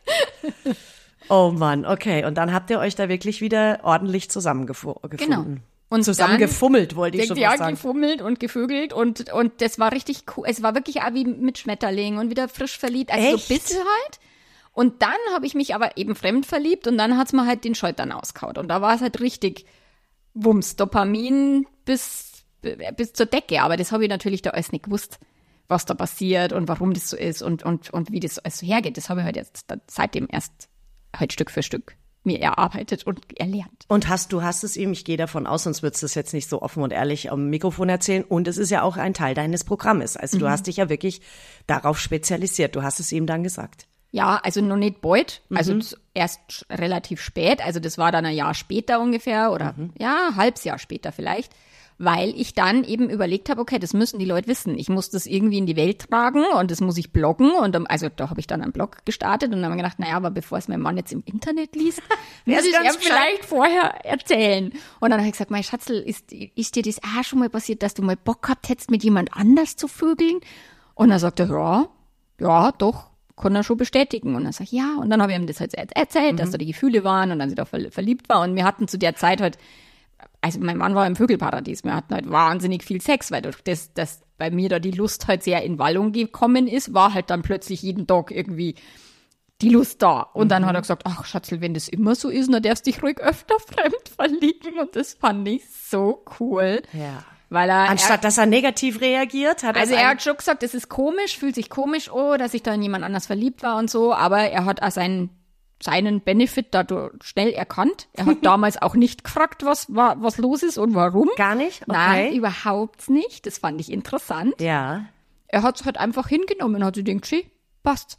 Oh Mann, okay. Und dann habt ihr euch da wirklich wieder ordentlich zusammengefunden. Genau. Und zusammengefummelt, wollte ich schon ja, was sagen. Ja, gefummelt und gevögelt und, und das war richtig cool. Es war wirklich auch wie mit Schmetterling und wieder frisch verliebt. Also Echt? So ein bisschen halt. Und dann habe ich mich aber eben fremd verliebt und dann hat's mir halt den Schaltern ausgehauen. Und da war es halt richtig Wumms, Dopamin bis, bis zur Decke. Aber das habe ich natürlich da alles nicht gewusst, was da passiert und warum das so ist und, und, und wie das alles so hergeht. Das habe ich halt jetzt seitdem erst halt Stück für Stück mir erarbeitet und erlernt. Und hast du hast es ihm, ich gehe davon aus, sonst würdest du es jetzt nicht so offen und ehrlich am Mikrofon erzählen. Und es ist ja auch ein Teil deines Programmes. Also mhm. du hast dich ja wirklich darauf spezialisiert. Du hast es ihm dann gesagt. Ja, also noch nicht bald. Also mhm. erst relativ spät. Also das war dann ein Jahr später ungefähr oder mhm. ja, ein halbes Jahr später vielleicht. Weil ich dann eben überlegt habe, okay, das müssen die Leute wissen. Ich muss das irgendwie in die Welt tragen und das muss ich bloggen. Und dann, also da habe ich dann einen Blog gestartet und dann habe ich gedacht, naja, aber bevor es mein Mann jetzt im Internet liest, muss ich es vielleicht vorher erzählen. Und dann habe ich gesagt, mein Schatzel, ist, ist dir das auch schon mal passiert, dass du mal Bock gehabt hättest, mit jemand anders zu vögeln? Und dann sagt er, ja, ja, doch, kann er schon bestätigen. Und dann sage ich, ja. Und dann habe ich ihm das halt erzählt, mhm. dass da die Gefühle waren und dann sie da verliebt war. Und wir hatten zu der Zeit halt, also mein Mann war im Vögelparadies, wir hatten halt wahnsinnig viel Sex, weil durch das, dass bei mir da die Lust halt sehr in Wallung gekommen ist, war halt dann plötzlich jeden Tag irgendwie die Lust da. Und dann mhm. hat er gesagt, ach Schatzel, wenn das immer so ist, dann darfst du dich ruhig öfter fremd verlieben. Und das fand ich so cool. Ja. Weil er, Anstatt, er, dass er negativ reagiert, hat er Also er hat schon gesagt, das ist komisch, fühlt sich komisch, oh, dass ich da in jemand anders verliebt war und so, aber er hat auch seinen seinen Benefit dadurch schnell erkannt. Er hat damals auch nicht gefragt, was war, was los ist und warum. Gar nicht? Okay. Nein, überhaupt nicht. Das fand ich interessant. Ja. Er hat es halt einfach hingenommen und hat sich gedacht, schön, passt.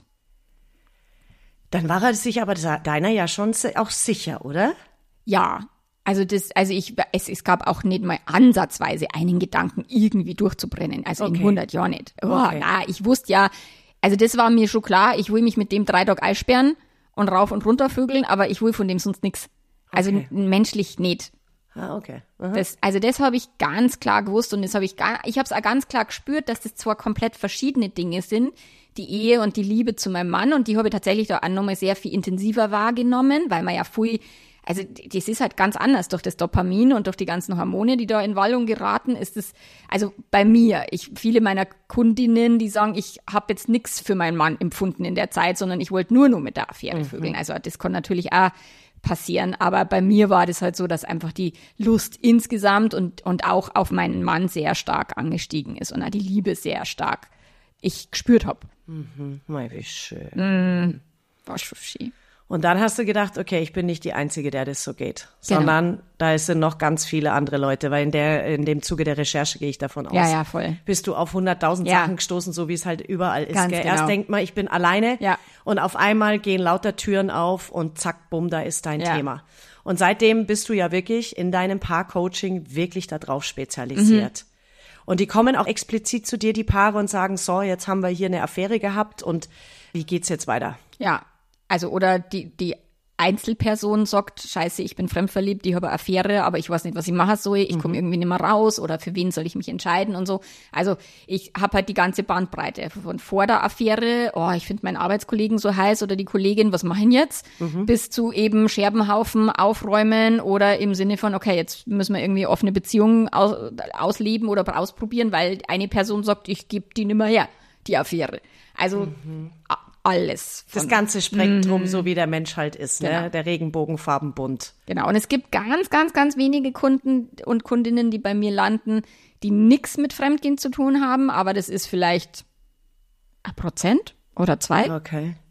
Dann war er sich aber deiner ja schon auch sicher, oder? Ja. Also das, also ich, es, es gab auch nicht mal ansatzweise einen Gedanken irgendwie durchzubrennen. Also okay. in hundert Jahren nicht. Oh, okay. Na, ich wusste ja, also das war mir schon klar, ich will mich mit dem drei Tage einsperren und rauf und runter vögeln, aber ich will von dem sonst nichts. Also okay. menschlich nicht. Ah, okay. Das, also das habe ich ganz klar gewusst und das habe ich gar, ich habe es auch ganz klar gespürt, dass das zwar komplett verschiedene Dinge sind, die Ehe und die Liebe zu meinem Mann, und die habe ich tatsächlich da auch nochmal sehr viel intensiver wahrgenommen, weil man ja viel, also das ist halt ganz anders durch das Dopamin und durch die ganzen Hormone, die da in Wallung geraten, ist es, also bei mir, ich, viele meiner Kundinnen, die sagen, ich habe jetzt nichts für meinen Mann empfunden in der Zeit, sondern ich wollte nur nur mit der Affäre mhm. vögeln. Also das kann natürlich auch passieren, aber bei mir war das halt so, dass einfach die Lust insgesamt und, und auch auf meinen Mann sehr stark angestiegen ist und auch die Liebe sehr stark ich gespürt habe. Mhm, wie schön. Mhm. War schon schön. Und dann hast du gedacht, okay, ich bin nicht die Einzige, der das so geht, genau. sondern da sind noch ganz viele andere Leute, weil in der in dem Zuge der Recherche gehe ich davon aus. Ja, ja, voll. Bist du auf hunderttausend ja. Sachen gestoßen, so wie es halt überall ist. Ganz Gell? genau. Erst denkt man, ich bin alleine ja. und auf einmal gehen lauter Türen auf und zack, bumm, da ist dein ja. Thema. Und seitdem bist du ja wirklich in deinem Paar-Coaching wirklich darauf spezialisiert. Mhm. Und die kommen auch explizit zu dir, die Paare, und sagen, so, jetzt haben wir hier eine Affäre gehabt und wie geht's jetzt weiter? Ja, also oder die die Einzelperson sagt, scheiße, ich bin fremdverliebt, ich habe eine Affäre, aber ich weiß nicht, was ich machen soll, ich komme mhm. irgendwie nicht mehr raus oder für wen soll ich mich entscheiden und so. Also ich habe halt die ganze Bandbreite von vor der Affäre, oh, ich finde meinen Arbeitskollegen so heiß oder die Kollegin, was machen jetzt, mhm. bis zu eben Scherbenhaufen aufräumen oder im Sinne von, okay, jetzt müssen wir irgendwie offene Beziehungen aus, ausleben oder ausprobieren, weil eine Person sagt, ich gebe die nicht mehr her, die Affäre. Also mhm. alles. Das ganze Spektrum, mm. so wie der Mensch halt ist, genau. ne? Der Regenbogenfarbenbunt. Genau, und es gibt ganz, ganz, ganz wenige Kunden und Kundinnen, die bei mir landen, die nichts mit Fremdgehen zu tun haben, aber das ist vielleicht ein Prozent oder zwei. Okay.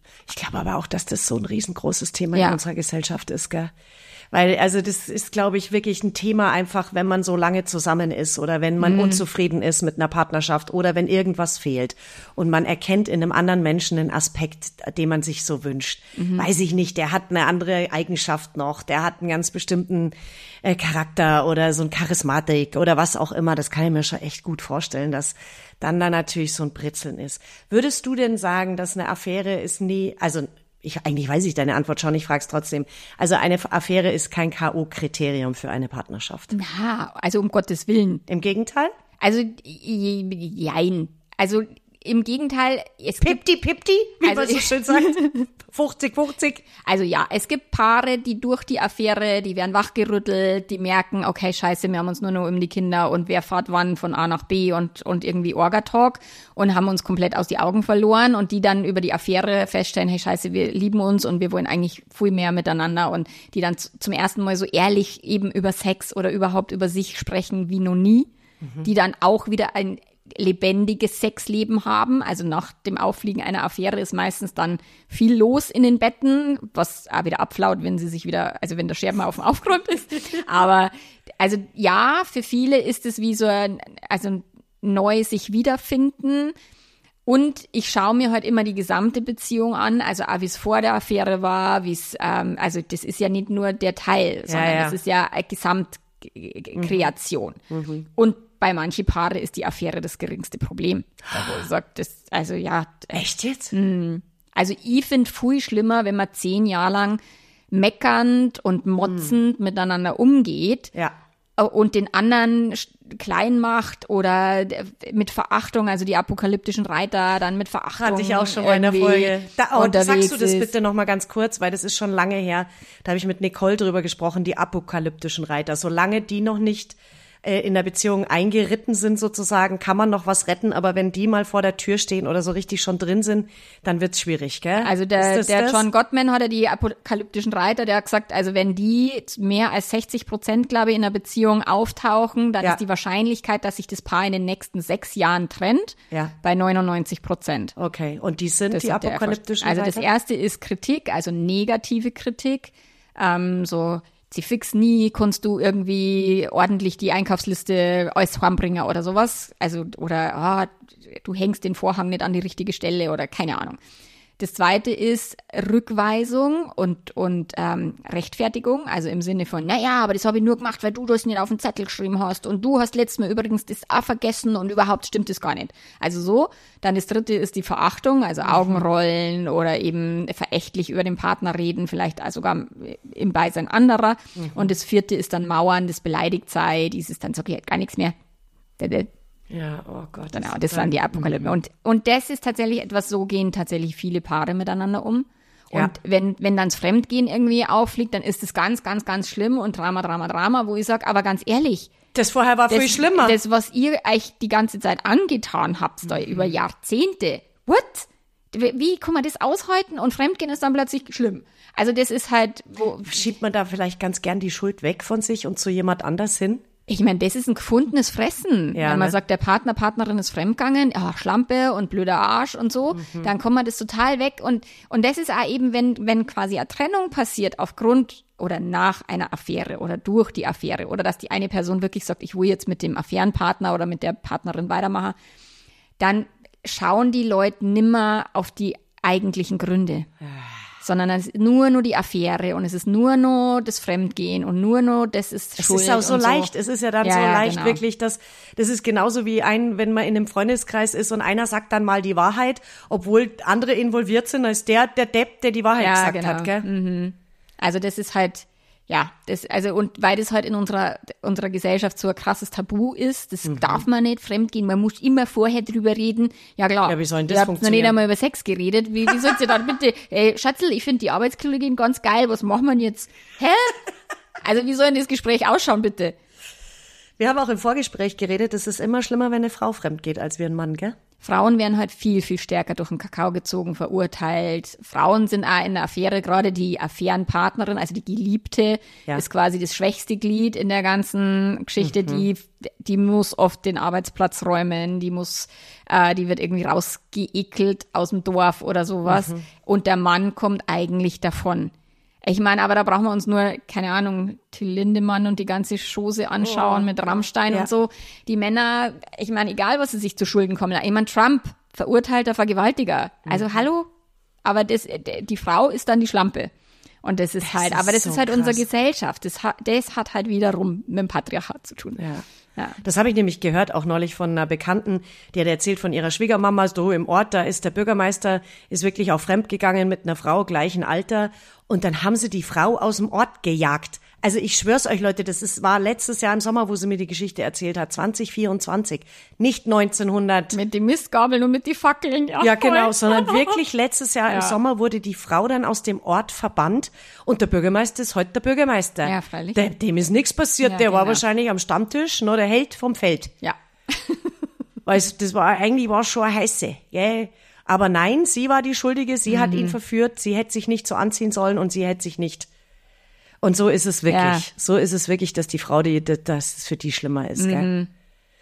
Ich glaube aber auch, dass das so ein riesengroßes Thema Ja. in unserer Gesellschaft ist, gell? Weil, also das ist, glaube ich, wirklich ein Thema einfach, wenn man so lange zusammen ist oder wenn man unzufrieden ist mit einer Partnerschaft oder wenn irgendwas fehlt und man erkennt in einem anderen Menschen einen Aspekt, den man sich so wünscht. Weiß ich nicht, der hat eine andere Eigenschaft noch, der hat einen ganz bestimmten äh, Charakter oder so ein Charismatik oder was auch immer. Das kann ich mir schon echt gut vorstellen, dass dann da natürlich so ein Britzeln ist. Würdest du denn sagen, dass eine Affäre ist nie, also ich, eigentlich weiß ich deine Antwort schon, ich frage es trotzdem. Also eine Affäre ist kein K O-Kriterium für eine Partnerschaft. Na, also um Gottes Willen. Im Gegenteil? Also, j- jein. Also im Gegenteil, es gibt, Pipti, Pipti, wie Also man so ich- schön sagt. fünfzig, fünfzig. also ja, es gibt Paare, die durch die Affäre, die werden wachgerüttelt, die merken, okay, scheiße, wir haben uns nur noch um die Kinder und wer fährt wann von A nach B und, und irgendwie Orga-Talk und haben uns komplett aus die Augen verloren und die dann über die Affäre feststellen, hey, scheiße, wir lieben uns und wir wollen eigentlich viel mehr miteinander und die dann z- zum ersten Mal so ehrlich eben über Sex oder überhaupt über sich sprechen wie noch nie, die dann auch wieder ein lebendiges Sexleben haben. Also nach dem Auffliegen einer Affäre ist meistens dann viel los in den Betten, was auch wieder abflaut, wenn sie sich wieder, also wenn der Scherbenhaufen aufgeräumt ist. Aber also ja, für viele ist es wie so ein, also neu sich wiederfinden. Und ich schaue mir halt immer die gesamte Beziehung an, also auch wie es vor der Affäre war, wie es, ähm, also das ist ja nicht nur der Teil, sondern ja. das ist ja eine Gesamtkreation. Mhm. Und bei manchen Paare ist die Affäre das geringste Problem. Also ich sag, das, also ja. Echt jetzt? Also ich finde viel schlimmer, wenn man zehn Jahre lang meckernd und motzend miteinander umgeht Ja. und den anderen sch- klein macht oder mit Verachtung, also die apokalyptischen Reiter dann mit Verachtung. Hatte ich auch schon mal in der irgendwie Folge. Da, oh, unterwegs sagst du das ist. bitte noch mal ganz kurz, weil das ist schon lange her. Da habe ich mit Nicole drüber gesprochen, die apokalyptischen Reiter. Solange die noch nicht äh, in der Beziehung eingeritten sind sozusagen, kann man noch was retten. Aber wenn die mal vor der Tür stehen oder so richtig schon drin sind, dann wird's schwierig, gell? Also der, Ist das der das? John Gottman hat ja die apokalyptischen Reiter, der hat gesagt, also wenn die mehr als sechzig Prozent, glaube ich, in einer Beziehung auftauchen, dann Ja. ist die Wahrscheinlichkeit, dass sich das Paar in den nächsten sechs Jahren trennt, Ja. bei neunundneunzig Prozent. Okay, und die sind Das die hat der apokalyptischen erforscht. Also das Reiter? erste ist Kritik, also negative Kritik. Ähm, so, sie fix nie, kannst du irgendwie ordentlich die Einkaufsliste alles heimbringen oder sowas. Also, oder ah, du hängst den Vorhang nicht an die richtige Stelle oder keine Ahnung. Das zweite ist Rückweisung und, und ähm, Rechtfertigung, also im Sinne von, naja, aber das habe ich nur gemacht, weil du das nicht auf den Zettel geschrieben hast und du hast letztes Mal übrigens das auch vergessen und überhaupt stimmt das gar nicht. Also so. Dann das dritte ist die Verachtung, also Augenrollen oder eben verächtlich über den Partner reden, vielleicht auch sogar im Beisein anderer. Mhm. Und das vierte ist dann Mauern, das beleidigt sei, dieses dann sag ich halt gar nichts mehr. Ja, oh Gott. Genau, das waren die Apokalypse. Und, und das ist tatsächlich etwas, so gehen tatsächlich viele Paare miteinander um. Und Ja. wenn, wenn dann das Fremdgehen irgendwie auffliegt, dann ist es ganz, ganz, ganz schlimm und Drama, Drama, Drama, wo ich sage, aber ganz ehrlich, Das vorher war viel das, schlimmer. das, was ihr euch die ganze Zeit angetan habt, da über Jahrzehnte, what? Wie kann man das aushalten und Fremdgehen ist dann plötzlich schlimm? Also das ist halt, wo, Schiebt man da vielleicht ganz gern die Schuld weg von sich und zu jemand anders hin? ich meine, das ist ein gefundenes Fressen. Ja, Wenn man ne? sagt, der Partner, Partnerin ist fremdgegangen, ja, Schlampe und blöder Arsch und so, Mhm. dann kommt man das total weg. Und, und das ist auch eben, wenn, wenn quasi eine Trennung passiert aufgrund oder nach einer Affäre oder durch die Affäre oder dass die eine Person wirklich sagt, ich will jetzt mit dem Affärenpartner oder mit der Partnerin weitermachen, dann schauen die Leute nimmer auf die eigentlichen Gründe. Sondern es ist nur nur die Affäre und es ist nur nur das Fremdgehen und nur nur das ist Es Schuld. ist auch so und leicht. Es ist ja dann Ja, so ja, leicht genau. wirklich, dass das ist genauso wie ein, wenn man in einem Freundeskreis ist und einer sagt dann mal die Wahrheit, obwohl andere involviert sind, als der der Depp, der die Wahrheit Ja, gesagt genau. hat, gell? Also das ist halt, ja, das, also und weil das halt in unserer unserer Gesellschaft so ein krasses Tabu ist, das Mhm. darf man nicht fremdgehen, man muss immer vorher drüber reden. Ja klar, Ja, wie soll denn das ihr habt noch nicht funktionieren? einmal über Sex geredet, wie, wie sollt ihr dann bitte, ey, Schatzel, ich finde die Arbeitskollegin ganz geil, was machen wir denn jetzt? Hä? Also wie soll denn das Gespräch ausschauen, bitte? Wir haben auch im Vorgespräch geredet, es ist immer schlimmer, wenn eine Frau fremd geht, als wie ein Mann, gell? Frauen werden halt viel, viel stärker durch den Kakao gezogen, verurteilt. Frauen sind auch in der Affäre, gerade die Affärenpartnerin, also die Geliebte, ja. ist quasi das schwächste Glied in der ganzen Geschichte. Mhm. Die, die muss oft den Arbeitsplatz räumen, die muss, äh, die wird irgendwie rausgeekelt aus dem Dorf oder sowas. Mhm. Und der Mann kommt eigentlich davon. Ich meine, aber da brauchen wir uns nur, keine Ahnung, Till Lindemann und die ganze Chose anschauen oh, mit Rammstein ja. und so. Die Männer, ich meine, egal, was sie sich zu Schulden kommen. Ich meine, Trump, verurteilter Vergewaltiger. Mhm. Also hallo, aber das, die Frau ist dann die Schlampe. Und das ist das halt, ist aber das so ist halt krass. Unsere Gesellschaft. Das hat, das hat halt wiederum mit dem Patriarchat zu tun. Ja. Ja. Das habe ich nämlich gehört, auch neulich von einer Bekannten, die hat erzählt von ihrer Schwiegermama, so im Ort, da ist der Bürgermeister, ist wirklich auch fremdgegangen mit einer Frau gleichen Alter und dann haben sie die Frau aus dem Ort gejagt. Also ich schwör's euch, Leute, das ist, war letztes Jahr im Sommer, wo sie mir die Geschichte erzählt hat, zwanzig vierundzwanzig, nicht neunzehnhundert. Mit den Mistgabeln und mit die Fackeln. Ja, ja genau, sondern wirklich letztes Jahr ja. im Sommer wurde die Frau dann aus dem Ort verbannt und der Bürgermeister ist heute der Bürgermeister. Ja, freilich. Der, dem ist nichts passiert, ja, der genau. war wahrscheinlich am Stammtisch, nur der Held vom Feld. Ja. Weil das war, eigentlich war schon eine heiße, gell? Aber nein, sie war die Schuldige, sie mhm. hat ihn verführt, sie hätte sich nicht so anziehen sollen und sie hätte sich nicht. Und so ist es wirklich. Ja. So ist es wirklich, dass die Frau, die, dass es für die schlimmer ist, gell? Mhm.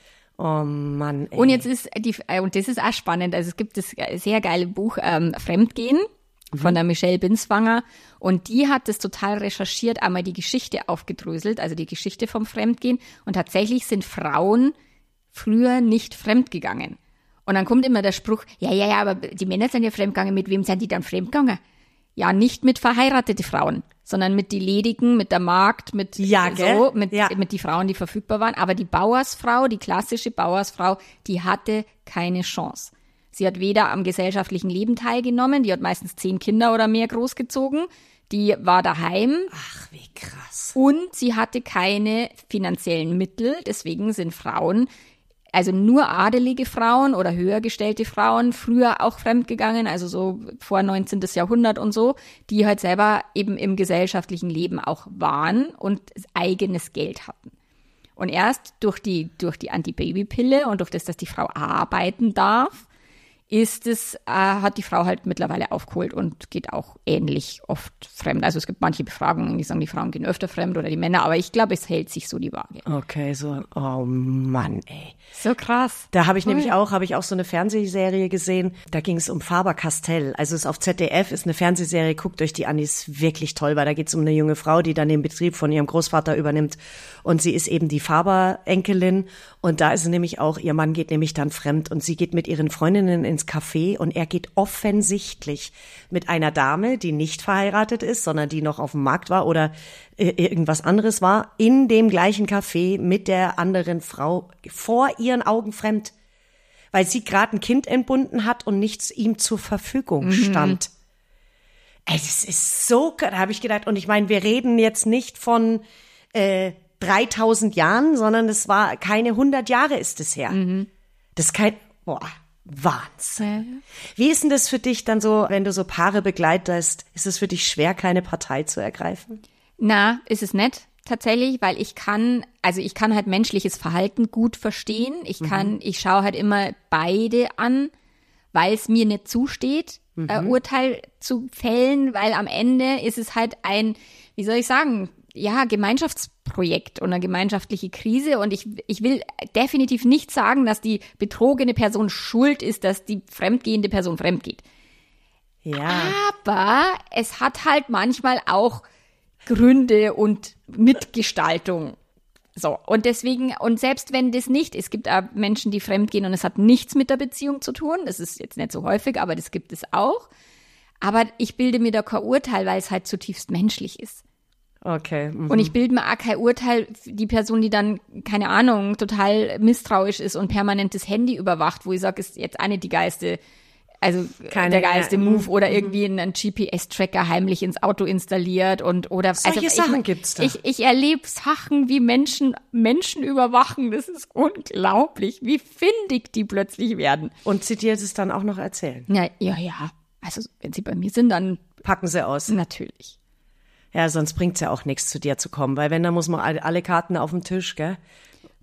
Oh Mann, ey. Und jetzt ist die, und das ist auch spannend, also es gibt das sehr geile Buch, ähm, Fremdgehen mhm. von der Michelle Binswanger und die hat das total recherchiert, einmal die Geschichte aufgedröselt, also die Geschichte vom Fremdgehen und tatsächlich sind Frauen früher nicht fremdgegangen. Und dann kommt immer der Spruch, ja, ja, ja, aber die Männer sind ja fremdgegangen, mit wem sind die dann fremdgegangen? Ja, nicht mit verheiratete Frauen, sondern mit die Ledigen, mit der Magd, mit ja, so, mit, ja. mit die Frauen, die verfügbar waren. Aber die Bauersfrau, die klassische Bauersfrau, die hatte keine Chance. Sie hat weder am gesellschaftlichen Leben teilgenommen, die hat meistens zehn Kinder oder mehr großgezogen, die war daheim. Ach, wie krass. Und sie hatte keine finanziellen Mittel, deswegen sind Frauen, also nur adelige Frauen oder höher gestellte Frauen, früher auch fremdgegangen, also so vor neunzehnten Jahrhundert und so, die halt selber eben im gesellschaftlichen Leben auch waren und eigenes Geld hatten. Und erst durch die, durch die Antibabypille und durch das, dass die Frau arbeiten darf, ist es, äh, hat die Frau halt mittlerweile aufgeholt und geht auch ähnlich oft fremd. Also es gibt manche Befragungen, die sagen, die Frauen gehen öfter fremd oder die Männer, aber ich glaube, es hält sich so die Waage. Okay, so, oh Mann, ey. So krass. Da habe ich cool. nämlich auch, habe ich auch so eine Fernsehserie gesehen, da ging es um Faber-Castell. Also es ist auf Z D F, ist eine Fernsehserie, guckt euch die an, die ist wirklich toll, weil da geht es um eine junge Frau, die dann den Betrieb von ihrem Großvater übernimmt und sie ist eben die Faber-Enkelin und da ist sie nämlich auch, ihr Mann geht nämlich dann fremd und sie geht mit ihren Freundinnen ins Café und er geht offensichtlich mit einer Dame, die nicht verheiratet ist, sondern die noch auf dem Markt war oder äh, irgendwas anderes war, in dem gleichen Café mit der anderen Frau vor ihren Augen fremd, weil sie gerade ein Kind entbunden hat und nichts ihm zur Verfügung mhm. stand. Ey, das ist so, da habe ich gedacht, und ich meine, wir reden jetzt nicht von äh, dreitausend Jahren, sondern es war keine hundert Jahre ist es her. Mhm. Das ist kein, boah, Wahnsinn. Wie ist denn das für dich dann so, wenn du so Paare begleitest? Ist es für dich schwer, keine Partei zu ergreifen? Na, ist es nicht. Tatsächlich, weil ich kann, also ich kann halt menschliches Verhalten gut verstehen. Ich kann, mhm. ich schaue halt immer beide an, weil es mir nicht zusteht, mhm. äh, Urteil zu fällen, weil am Ende ist es halt ein, wie soll ich sagen, ja, Gemeinschaftsprojekt und eine gemeinschaftliche Krise und ich, ich will definitiv nicht sagen, dass die betrogene Person schuld ist, dass die fremdgehende Person fremd geht. Ja. Aber es hat halt manchmal auch Gründe und Mitgestaltung. So, und deswegen, und selbst wenn das nicht, es gibt auch Menschen, die fremdgehen und es hat nichts mit der Beziehung zu tun, das ist jetzt nicht so häufig, aber das gibt es auch. Aber ich bilde mir da kein Urteil, weil es halt zutiefst menschlich ist. Okay. Mhm. Und ich bilde mir auch kein Urteil, die Person, die dann, keine Ahnung, total misstrauisch ist und permanent das Handy überwacht, wo ich sage, ist jetzt auch nicht die geilste, also Keine, der geilste ja, Move oder irgendwie einen G P S-Tracker heimlich ins Auto installiert und oder solche also, Sachen ich, gibt's da. Ich, ich erlebe Sachen, wie Menschen Menschen überwachen, das ist unglaublich, wie findig die plötzlich werden. Und sie dir das dann auch noch erzählen? Ja, ja, ja. Also wenn sie bei mir sind, dann packen sie aus. Natürlich. Ja, sonst bringt's ja auch nichts, zu dir zu kommen, weil wenn, dann muss man alle Karten auf den Tisch, gell?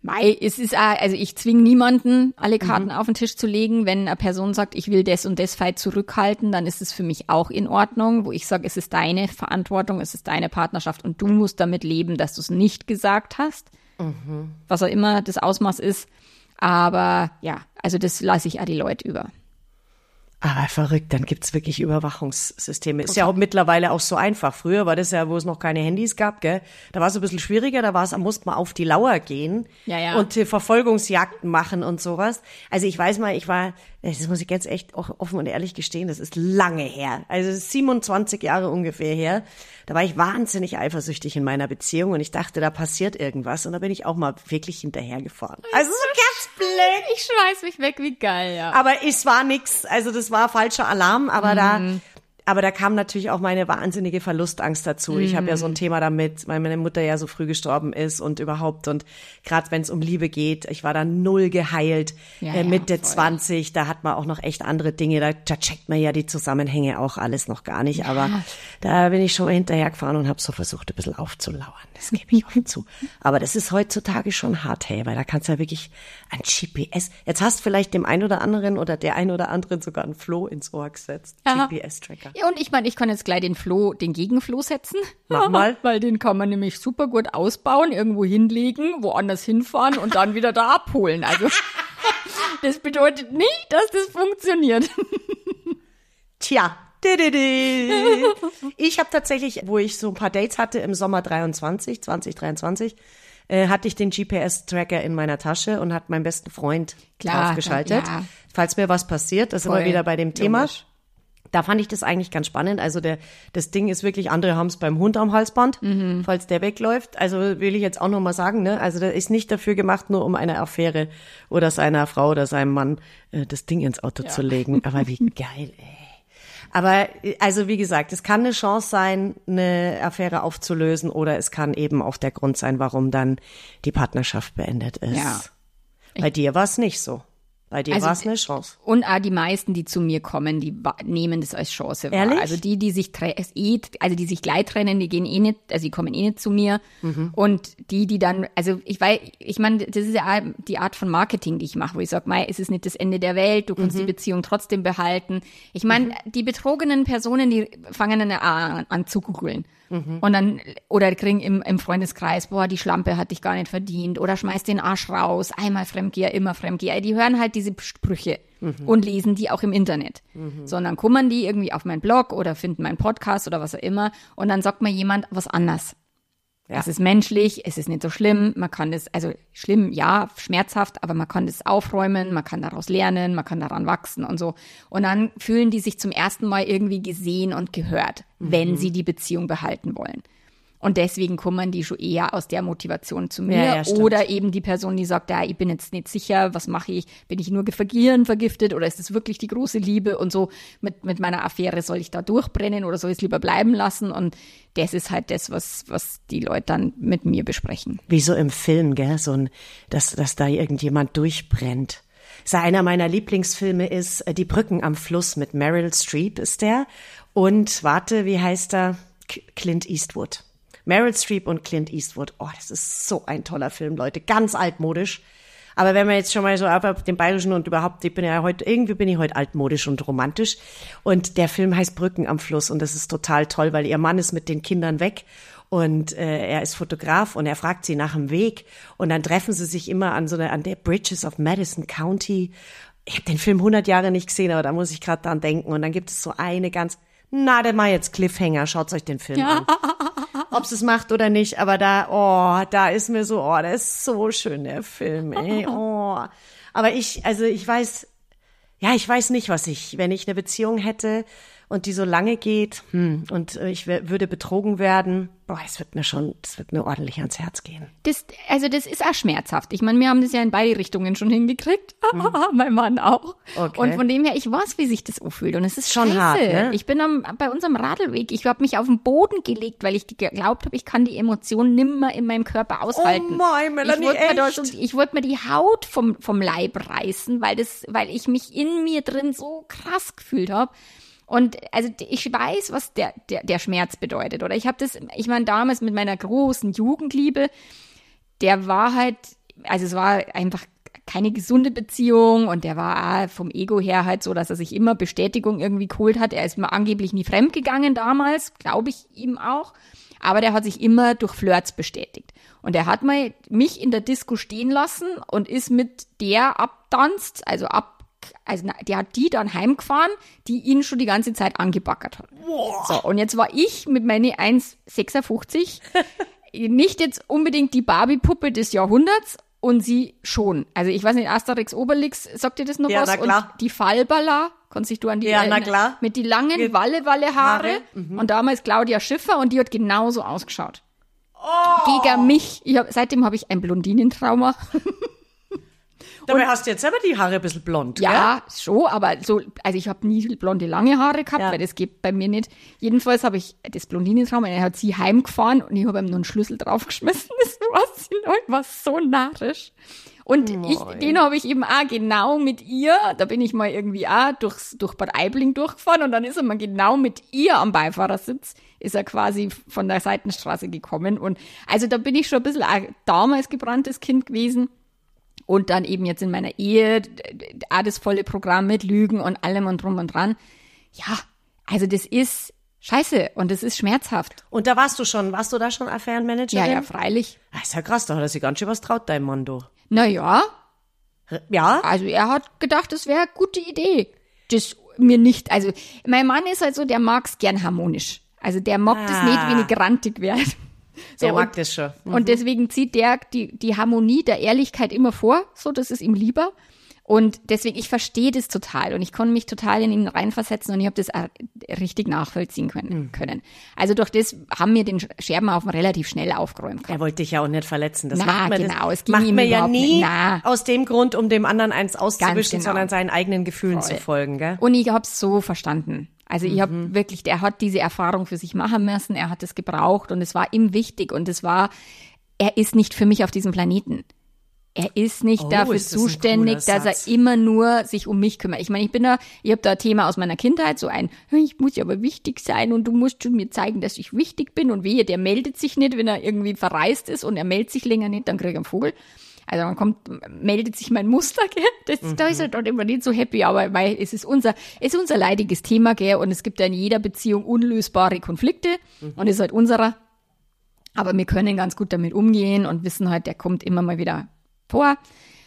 Mei, es ist auch, also ich zwinge niemanden, alle Karten Mhm. auf den Tisch zu legen. Wenn eine Person sagt, ich will das und das Fight zurückhalten, dann ist es für mich auch in Ordnung, wo ich sage, es ist deine Verantwortung, es ist deine Partnerschaft und du musst damit leben, dass du es nicht gesagt hast. Mhm. Was auch immer das Ausmaß ist. Aber ja, also das lasse ich auch die Leute über. Aber verrückt, dann gibt's wirklich Überwachungssysteme. Ist ja auch mittlerweile auch so einfach. Früher war das ja, wo es noch keine Handys gab, gell? Da war es ein bisschen schwieriger, da war es, musste man auf die Lauer gehen Ja, ja. und äh, Verfolgungsjagden machen und sowas. Also ich weiß mal, ich war, das muss ich ganz echt auch offen und ehrlich gestehen, das ist lange her. Also siebenundzwanzig Jahre ungefähr her. Da war ich wahnsinnig eifersüchtig in meiner Beziehung und ich dachte, da passiert irgendwas. Und da bin ich auch mal wirklich hinterhergefahren. Also so ganz blöd. Ich schmeiß mich weg, wie geil, ja. Aber es war nix, also das war falscher Alarm, aber Mhm. da, aber da kam natürlich auch meine wahnsinnige Verlustangst dazu. Mhm. Ich habe ja so ein Thema damit, weil meine Mutter ja so früh gestorben ist und überhaupt und gerade wenn es um Liebe geht, ich war da null geheilt, Ja, äh, ja, Mitte voll. zwanzig, da hat man auch noch echt andere Dinge, da, da checkt man ja die Zusammenhänge auch alles noch gar nicht, aber da bin ich schon mal hinterhergefahren und habe so versucht, ein bisschen aufzulauern. Das gebe ich offen zu. Aber das ist heutzutage schon hart, hey, weil da kannst du ja wirklich ein G P S, jetzt hast vielleicht dem einen oder anderen oder der einen oder anderen sogar ein Floh ins Ohr gesetzt. Aha. G P S-Tracker. Ja, und ich meine, ich kann jetzt gleich den Floh, den Gegenfloh setzen. Mach mal. Weil den kann man nämlich super gut ausbauen, irgendwo hinlegen, woanders hinfahren und dann wieder da abholen. Also, das bedeutet nicht, dass das funktioniert. Tja. Ich habe tatsächlich, wo ich so ein paar Dates hatte im Sommer dreiundzwanzig, zwanzig dreiundzwanzig, äh, hatte ich den G P S-Tracker in meiner Tasche und hat meinen besten Freund Klar, draufgeschaltet. ja. Falls mir was passiert, das sind wir Voll. wieder bei dem Thema. Logisch. Da fand ich das eigentlich ganz spannend. Also der, das Ding ist wirklich, andere haben es beim Hund am Halsband, Mhm. falls der wegläuft. Also will ich jetzt auch noch mal sagen, ne? Also der ist nicht dafür gemacht, nur um eine Affäre oder seiner Frau oder seinem Mann äh, das Ding ins Auto zu legen. Aber wie geil, ey. Aber also wie gesagt, es kann eine Chance sein, eine Affäre aufzulösen oder es kann eben auch der Grund sein, warum dann die Partnerschaft beendet ist. Ja. Bei dir war es nicht so. Bei dir Also- war es eine Chance. Und auch die meisten, die zu mir kommen, die wa- nehmen das als Chance wahr. Ehrlich? Also die, die sich tre- es eh, also die sich gleich trennen, die gehen eh nicht, also die kommen eh nicht zu mir. Mhm. Und die, die dann, also ich weiß, ich meine, das ist ja auch die Art von Marketing, die ich mache, wo ich sage, mei, es ist nicht das Ende der Welt, du kannst Mhm. die Beziehung trotzdem behalten. Ich meine, die betrogenen Personen, die fangen dann an, an zu googeln. Mhm. Und dann, oder kriegen im, im Freundeskreis, boah, die Schlampe hat dich gar nicht verdient, oder schmeiß den Arsch raus, einmal Fremdgeher, immer Fremdgeher. Die hören halt diese Sprüche und lesen die auch im Internet. Sondern kummern die irgendwie auf meinen Blog oder finden meinen Podcast oder was auch immer und dann sagt mir jemand was anderes. Ja. Es ist menschlich, es ist nicht so schlimm, man kann das, also schlimm, ja, schmerzhaft, aber man kann das aufräumen, man kann daraus lernen, man kann daran wachsen und so. Und dann fühlen die sich zum ersten Mal irgendwie gesehen und gehört, wenn sie die Beziehung behalten wollen. Und deswegen kommen die schon eher aus der Motivation zu mir. Ja, ja, stimmt. Oder eben die Person, die sagt, ja, ich bin jetzt nicht sicher, was mache ich? Bin ich nur Gehirn vergiftet oder ist es wirklich die große Liebe? Und so mit, mit meiner Affäre, soll ich da durchbrennen oder soll ich es lieber bleiben lassen? Und das ist halt das, was, was die Leute dann mit mir besprechen. Wie so im Film, gell, so ein, dass, dass da irgendjemand durchbrennt. So einer meiner Lieblingsfilme ist äh, Die Brücken am Fluss mit Meryl Streep ist der. Und warte, wie heißt er? K- Clint Eastwood. Meryl Streep und Clint Eastwood. Oh, das ist so ein toller Film, Leute. Ganz altmodisch. Aber wenn man jetzt schon mal so ab dem Bayerischen und überhaupt, ich bin ja heute, irgendwie bin ich heute altmodisch und romantisch. Und der Film heißt Brücken am Fluss und das ist total toll, weil ihr Mann ist mit den Kindern weg und äh, er ist Fotograf und er fragt sie nach dem Weg und dann treffen sie sich immer an so einer, an der Bridges of Madison County. Ich habe den Film hundert Jahre nicht gesehen, aber da muss ich gerade dran denken. Und dann gibt es so eine ganz, na, der mal jetzt Cliffhanger, schaut euch den Film an. Ob es macht oder nicht, aber da, oh, da ist mir so, oh, der ist so schön, der Film, ey, oh. Aber ich, also ich weiß, ja, ich weiß nicht, was ich, wenn ich eine Beziehung hätte und die so lange geht, hm, und äh, ich w- würde betrogen werden, boah, es wird mir schon, es wird mir ordentlich ans Herz gehen. Das, also das ist auch schmerzhaft. Ich meine, wir haben das ja in beide Richtungen schon hingekriegt. Mein Mann auch. Okay. Und von dem her, ich weiß, wie sich das anfühlt. Und es ist Schon scheiße. hart, ne? Ich bin am, bei unserem Radlweg, ich habe mich auf den Boden gelegt, weil ich geglaubt habe, ich kann die Emotionen nimmer in meinem Körper aushalten. Oh mein, Melanie, ich wollte mir, da echt? so, ich wollte mir die Haut vom, vom Leib reißen, weil das, weil ich mich in mir drin so krass gefühlt habe. Und also ich weiß, was der, der, der Schmerz bedeutet. Oder ich habe das, ich meine, damals mit meiner großen Jugendliebe, der war halt also es war einfach keine gesunde Beziehung und der war auch vom Ego her halt so, dass er sich immer Bestätigung irgendwie geholt hat. Er ist mir angeblich nie fremdgegangen damals, glaube ich ihm auch. Aber der hat sich immer durch Flirts bestätigt. Und er hat mal mich in der Disco stehen lassen und ist mit der abtanzt, also ab, also der hat die dann heimgefahren, die ihn schon die ganze Zeit angebackert hat. Wow. So, und jetzt war ich mit meine eins Komma sechsundfünfzig nicht jetzt unbedingt die Barbie-Puppe des Jahrhunderts und sie schon. Also ich weiß nicht, Asterix, Obelix, sagt dir das noch ja, was? Na klar. Und die Fallballer, kannst dich du an die ja, äh, na klar. mit die langen Walle-Walle-Haare Haare. Mhm. und damals Claudia Schiffer und die hat genauso ausgeschaut. Oh. Gegen mich. Ich hab, seitdem habe ich ein Blondinentrauma. Dabei hast du jetzt selber die Haare ein bisschen blond, Ja, gell? schon, aber so, also ich habe nie blonde, lange Haare gehabt, Ja. weil das geht bei mir nicht. Jedenfalls habe ich das Blondinentrauma, er hat sie heimgefahren und ich habe ihm nur einen Schlüssel draufgeschmissen. Das war, war so narrisch. Und ich, den habe ich eben auch genau mit ihr, da bin ich mal irgendwie auch durchs, durch Bad Aibling durchgefahren und dann ist er mal genau mit ihr am Beifahrersitz, ist er quasi von der Seitenstraße gekommen. Und also da bin ich schon ein bisschen auch damals gebranntes Kind gewesen. Und dann eben jetzt in meiner Ehe auch das volle Programm mit Lügen und allem und drum und dran. Ja, also das ist scheiße und das ist schmerzhaft. Und da warst du schon, warst du da schon Affärenmanagerin? Ja, ja, freilich. Das ist ja krass, da hat er sich ganz schön was traut, dein Mann, du. Naja, Ja? also er hat gedacht, das wäre eine gute Idee. Das mir nicht, also mein Mann ist halt so, der mag's gern harmonisch. Also der mag Ah. das nicht, wenn ich grantig werde. So, Der mag und, das schon. Mhm. Und deswegen zieht der die, die Harmonie der Ehrlichkeit immer vor, so, das ist ihm lieber. Und deswegen, ich verstehe das total und ich konnte mich total in ihn reinversetzen und ich habe das auch richtig nachvollziehen können, Mhm. können. Also durch das haben wir den Scherbenhaufen relativ schnell aufgeräumt. Er wollte dich ja auch nicht verletzen. Das Na, macht man, genau, das es ging macht ihm man ja überhaupt nie nicht. Na. aus dem Grund, um dem anderen eins auszuwischen, genau. sondern seinen eigenen Gefühlen Voll. zu folgen, gell? Und ich habe es so verstanden. Also ich habe Mhm. wirklich, der hat diese Erfahrung für sich machen müssen, er hat es gebraucht und es war ihm wichtig und es war, er ist nicht für mich auf diesem Planeten. Er ist nicht Oh, dafür ist das ein zuständig, cooler dass Satz. er immer nur sich um mich kümmert. Ich meine, ich bin da, ich habe da ein Thema aus meiner Kindheit, so ein, ich muss ja aber wichtig sein und du musst schon mir zeigen, dass ich wichtig bin und wehe, der meldet sich nicht, wenn er irgendwie verreist ist und er meldet sich länger nicht, dann kriege ich einen Vogel. Also dann kommt, meldet sich mein Muster, gell? Das, mhm. Da ist er dann immer nicht so happy, aber weil es ist unser, es ist unser leidiges Thema, gell? Und es gibt ja in jeder Beziehung unlösbare Konflikte mhm. und es ist halt unserer. Aber wir können ganz gut damit umgehen und wissen halt, der kommt immer mal wieder vor.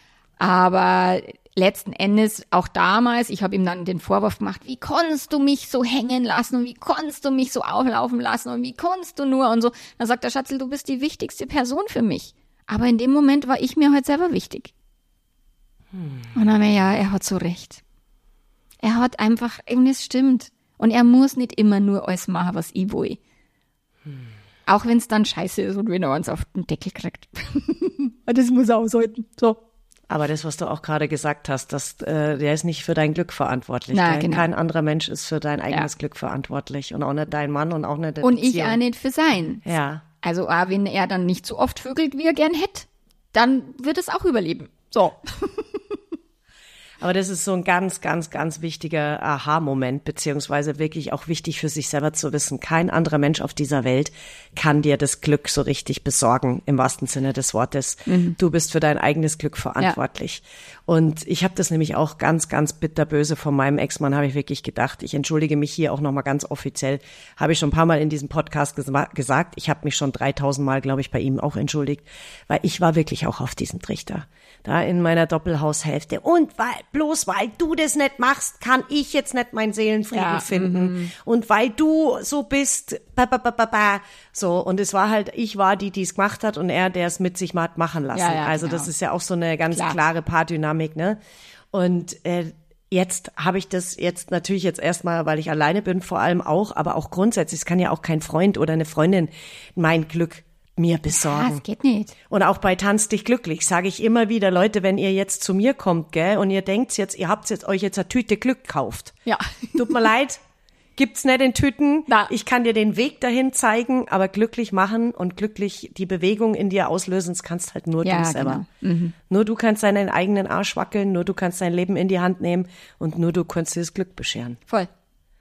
Aber letzten Endes, auch damals, ich habe ihm dann den Vorwurf gemacht, wie konntest du mich so hängen lassen und wie konntest du mich so auflaufen lassen und wie konntest du nur und so. Dann sagt der Schatzel, du bist die wichtigste Person für mich. Aber in dem Moment war ich mir halt selber wichtig. Hm. Und dann, ja, er hat so recht. Er hat einfach, und es stimmt. Und er muss nicht immer nur alles machen, was ich will. Hm. Auch wenn es dann scheiße ist und wenn er uns auf den Deckel kriegt. Das muss er aushalten. So. Aber das, was du auch gerade gesagt hast, dass, äh, der ist nicht für dein Glück verantwortlich. Na, genau. Kein anderer Mensch ist für dein eigenes Ja. Glück verantwortlich. Und auch nicht dein Mann und auch nicht der Und ich Beziehung. auch nicht für sein. Ja. Also auch wenn er dann nicht so oft vögelt, wie er gern hätte, dann wird es auch überleben. So. Aber das ist so ein ganz, ganz, ganz wichtiger Aha-Moment, beziehungsweise wirklich auch wichtig für sich selber zu wissen. Kein anderer Mensch auf dieser Welt kann dir das Glück so richtig besorgen, im wahrsten Sinne des Wortes. Mhm. Du bist für dein eigenes Glück verantwortlich. Ja. Und ich habe das nämlich auch ganz, ganz bitterböse von meinem Ex-Mann, habe ich wirklich gedacht. Ich entschuldige mich hier auch nochmal ganz offiziell. Habe ich schon ein paar Mal in diesem Podcast ges- gesagt. Ich habe mich schon dreitausend Mal, glaube ich, bei ihm auch entschuldigt, weil ich war wirklich auch auf diesem Trichter. Da in meiner Doppelhaushälfte. Und weil, bloß weil du das nicht machst, kann ich jetzt nicht meinen Seelenfrieden Ja, finden. mhm. Und weil du so bist, ba, ba, ba, ba, ba. So. Und es war halt, ich war die, die es gemacht hat und er, der es mit sich mal hat machen lassen. Ja, ja, also genau. das ist ja auch so eine ganz Klar. klare Paardynamik, ne? Und, äh, Jetzt habe ich das jetzt natürlich jetzt erstmal, weil ich alleine bin, vor allem auch, aber auch grundsätzlich, es kann ja auch kein Freund oder eine Freundin mein Glück mir Ah, besorgen. es geht nicht. Und auch bei Tanz dich glücklich sage ich immer wieder, Leute, wenn ihr jetzt zu mir kommt, gell, und ihr denkt jetzt, ihr habt jetzt euch jetzt eine Tüte Glück gekauft. Ja. Tut mir leid, gibt's nicht in Tüten. Na. Ich kann dir den Weg dahin zeigen, aber glücklich machen und glücklich die Bewegung in dir auslösen, das kannst halt nur Ja, du selber. genau. Mhm. Nur du kannst deinen eigenen Arsch wackeln, nur du kannst dein Leben in die Hand nehmen und nur du kannst dir das Glück bescheren. Voll.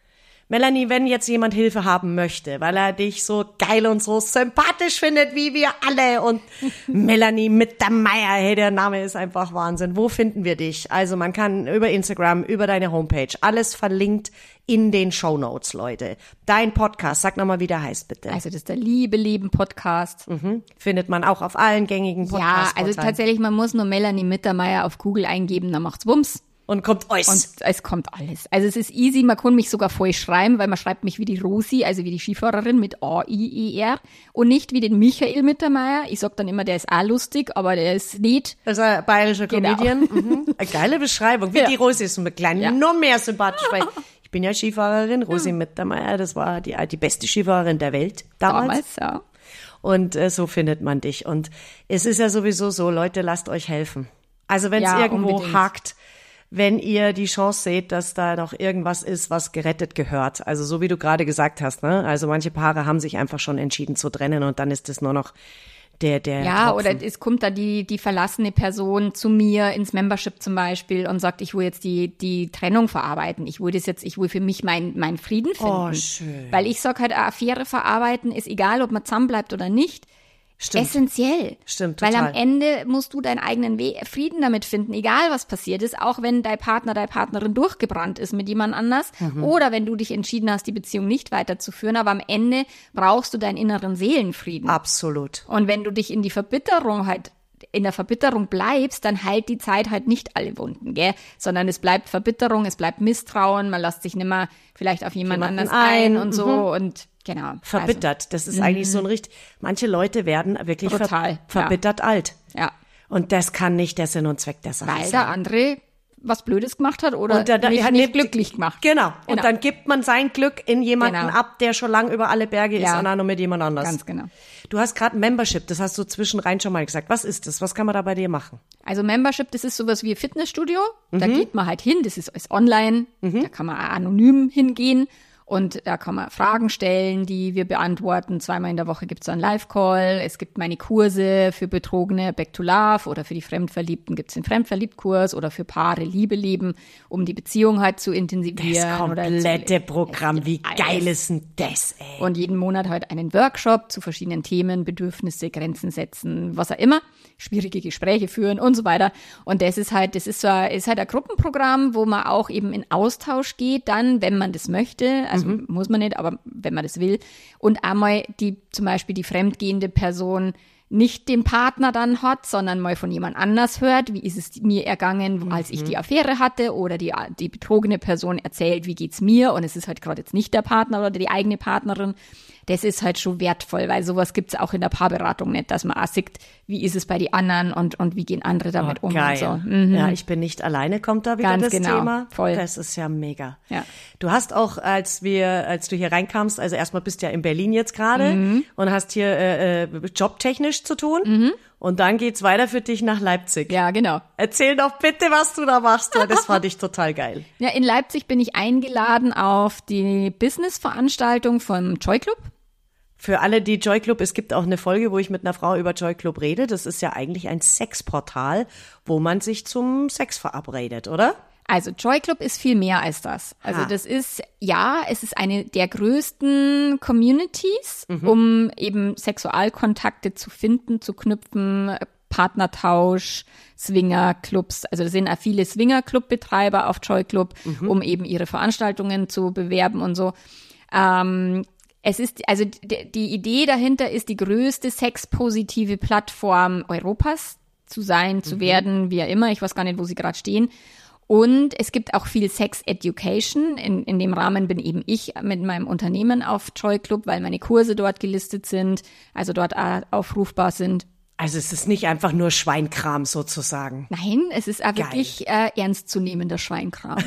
Melanie, wenn jetzt jemand Hilfe haben möchte, weil er dich so geil und so sympathisch findet, wie wir alle und Melanie Mittermeier, hey, der Name ist einfach Wahnsinn. Wo finden wir dich? Also man kann über Instagram, über deine Homepage, alles verlinkt in den Shownotes, Leute. Dein Podcast, sag nochmal, wie der heißt, bitte. Also das ist der Liebe Leben Podcast. Mhm. Findet man auch auf allen gängigen Podcasts. Ja, also tatsächlich, man muss nur Melanie Mittermeier auf Google eingeben, dann macht's Wumms. Und kommt alles. Und es kommt alles. Also es ist easy, man kann mich sogar voll schreiben, weil man schreibt mich wie die Rosi, also wie die Skifahrerin mit A I E R und nicht wie den Michael Mittermeier. Ich sag dann immer, der ist auch lustig, aber der ist nicht. Das ist ein bayerischer Genau. Comedian. Mhm. Eine geile Beschreibung. Wie Ja. die Rosi ist mir klein, Ja. noch mehr sympathisch, weil ich bin ja Skifahrerin. Rosi Mittermeier, das war die, die beste Skifahrerin der Welt damals. Damals, ja. Und äh, so findet man dich. Und es ist ja sowieso so, Leute, lasst euch helfen. Also wenn es Ja, irgendwo unbedingt. hakt, wenn ihr die Chance seht, dass da noch irgendwas ist, was gerettet gehört. Also so wie du gerade gesagt hast, ne? Also manche Paare haben sich einfach schon entschieden zu trennen und dann ist es nur noch der, der Ja, Tropfen. oder es kommt da die, die verlassene Person zu mir ins Membership zum Beispiel und sagt, ich will jetzt die, die Trennung verarbeiten. Ich will das jetzt, ich will für mich meinen meinen Frieden finden. Oh, schön. Weil ich sag halt, eine Affäre verarbeiten ist egal, ob man zusammenbleibt oder nicht. Stimmt. Essentiell. Stimmt, Weil total. am Ende musst du deinen eigenen We- Frieden damit finden, egal was passiert ist, auch wenn dein Partner, deine Partnerin durchgebrannt ist mit jemand anders Mhm. oder wenn du dich entschieden hast, die Beziehung nicht weiterzuführen, aber am Ende brauchst du deinen inneren Seelenfrieden. Absolut. Und wenn du dich in die Verbitterung halt, in der Verbitterung bleibst, dann heilt die Zeit halt nicht alle Wunden, gell? Sondern es bleibt Verbitterung, es bleibt Misstrauen, man lässt sich nimmer vielleicht auf jemand Jemanden anders ein ein, und so und genau. Verbittert. Das ist eigentlich so ein richtig, manche Leute werden wirklich ver Brutal, verbittert alt. Also, ja. Und das kann nicht der Sinn und Zweck der Sache Weil sein. der andere was Blödes gemacht hat oder Und der- der- nicht, ja, nicht nee, glücklich gemacht. Genau. Und Genau. dann gibt man sein Glück in jemanden Genau. ab, der schon lang über alle Berge ist Ja. und auch noch mit jemand anders. Ganz genau. Du hast gerade ein Membership, das hast du zwischenrein schon mal gesagt. Was ist das? Was kann man da bei dir machen? Also Membership, das ist sowas wie ein Fitnessstudio. Mhm. Da geht man halt hin, das ist alles online. Da kann man auch anonym hingehen. Und da kann man Fragen stellen, die wir beantworten. Zweimal in der Woche gibt es einen Live-Call. Es gibt meine Kurse für Betrogene, Back to Love, oder für die Fremdverliebten gibt es den Fremdverliebt-Kurs oder für Paare Liebe leben, um die Beziehung halt zu intensivieren. Das oder komplette zu, Programm, wie alles. geil ist denn das, ey? Und jeden Monat halt einen Workshop zu verschiedenen Themen, Bedürfnisse, Grenzen setzen, was auch immer, schwierige Gespräche führen und so weiter. Und das ist halt, das ist so, ein- ist halt ein Gruppenprogramm, wo man auch eben in Austausch geht, dann, wenn man das möchte. Also muss man nicht, aber wenn man das will. Und einmal die, zum Beispiel die fremdgehende Person nicht den Partner dann hat, sondern mal von jemand anders hört, wie ist es mir ergangen, als ich die Affäre hatte, oder die, die betrogene Person erzählt, wie geht's mir, und es ist halt gerade jetzt nicht der Partner oder die eigene Partnerin. Das ist halt schon wertvoll, weil sowas gibt's auch in der Paarberatung nicht, dass man auch sieht, wie ist es bei die anderen und, und wie gehen andere damit um Geil. und so. Mhm. Ja, ich bin nicht alleine, kommt da wieder Ganz das genau. Thema. Voll. Das ist ja mega. Ja. Du hast auch, als wir, als du hier reinkamst, also erstmal bist du ja in Berlin jetzt gerade Mhm. und hast hier äh, äh, jobtechnisch zu tun. Und dann geht's weiter für dich nach Leipzig. Ja, genau. Erzähl doch bitte, was du da machst. Das fand ich total geil. Ja, in Leipzig bin ich eingeladen auf die Business-Veranstaltung vom Joy Club. Für alle, die Joy Club, es gibt auch eine Folge, wo ich mit einer Frau über Joy Club rede. Das ist ja eigentlich ein Sexportal, wo man sich zum Sex verabredet, oder? Also Joy Club ist viel mehr als das. Also Ha. das ist, ja, es ist eine der größten Communities, um eben Sexualkontakte zu finden, zu knüpfen, Partnertausch, Swingerclubs. Also da sind auch viele Swingerclub-Betreiber auf Joy Club, um eben ihre Veranstaltungen zu bewerben und so. Ähm, es ist, also d- die Idee dahinter ist, die größte sexpositive Plattform Europas zu sein, zu werden, wie auch immer. Ich weiß gar nicht, wo sie gerade stehen. Und es gibt auch viel Sex Education. In, in dem Rahmen bin eben ich mit meinem Unternehmen auf Joy Club, weil meine Kurse dort gelistet sind, also dort auch aufrufbar sind. Also es ist nicht einfach nur Schweinkram sozusagen. Nein, es ist auch Geil. wirklich äh, ernstzunehmender Schweinkram.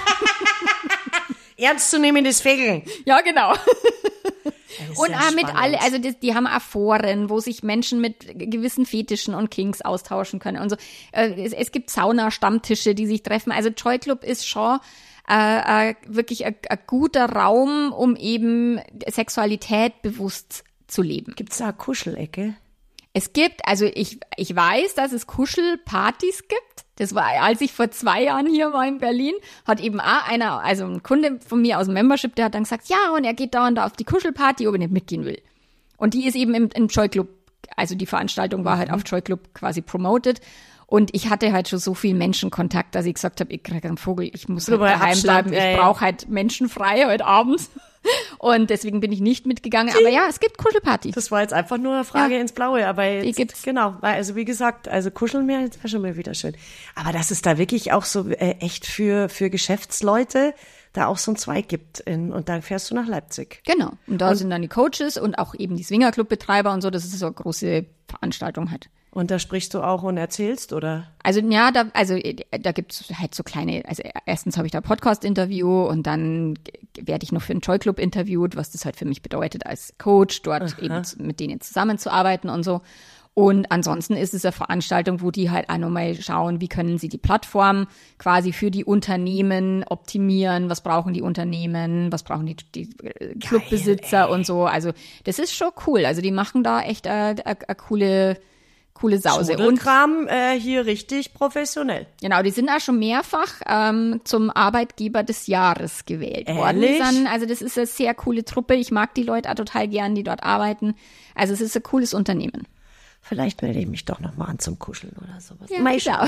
Ernstzunehmendes Fegeln. Ja, genau. Das ist Und ja auch mit spannend. alle, also die, die haben auch Foren, wo sich Menschen mit gewissen Fetischen und Kinks austauschen können und so. Äh, Es, es gibt Sauna-Stammtische, die sich treffen. Also Joy Club ist schon äh, äh, wirklich ein ein guter Raum, um eben Sexualität bewusst zu leben. Gibt's da eine Kuschelecke? Es gibt, also ich, ich weiß, dass es Kuschelpartys gibt. Das war, als ich vor zwei Jahren hier war in Berlin, hat eben auch einer, also ein Kunde von mir aus dem Membership, der hat dann gesagt, ja, und er geht dauernd auf die Kuschelparty, ob er nicht mitgehen will. Und die ist eben im, im Joy Club, also die Veranstaltung war halt auf Joy Club quasi promoted. Und ich hatte halt schon so viel Menschenkontakt, dass ich gesagt habe, ich kriege einen Vogel, ich muss halt daheim Abstand, bleiben, ey. ich brauche halt menschenfrei heute Abend. Und deswegen bin ich nicht mitgegangen. Aber ja, es gibt Kuschelpartys. Das war jetzt einfach nur eine Frage Ja. ins Blaue, aber jetzt, Die gibt's. Genau, weil also wie gesagt, also kuscheln mehr, das wäre schon mal wieder schön. Aber dass es da wirklich auch so äh, echt für für Geschäftsleute da auch so ein Zweig gibt in, und dann fährst du nach Leipzig. Genau. Und da sind dann die Coaches und auch eben die Swingerclub-Betreiber und so. Das ist so eine große Veranstaltung halt. Und da sprichst du auch und erzählst, oder? Also ja, da, also da gibt's halt so kleine, also erstens habe ich da Podcast-Interview und dann werde ich noch für einen Joy Club interviewt, was das halt für mich bedeutet als Coach, dort Aha. eben mit denen zusammenzuarbeiten und so. Und ansonsten ist es eine Veranstaltung, wo die halt auch nochmal schauen, wie können sie die Plattform quasi für die Unternehmen optimieren, was brauchen die Unternehmen, was brauchen die, die Clubbesitzer und so. Also das ist schon cool. Also die machen da echt eine, eine, eine coole Coole Sause. Und Kram äh, hier richtig professionell. Genau, die sind auch schon mehrfach ähm, zum Arbeitgeber des Jahres gewählt worden. Ehrlich? Dann, also das ist eine sehr coole Truppe. Ich mag die Leute auch total gern, die dort arbeiten. Also es ist ein cooles Unternehmen. Vielleicht melde ich mich doch noch mal an zum Kuscheln oder sowas. Ja, Mal genau.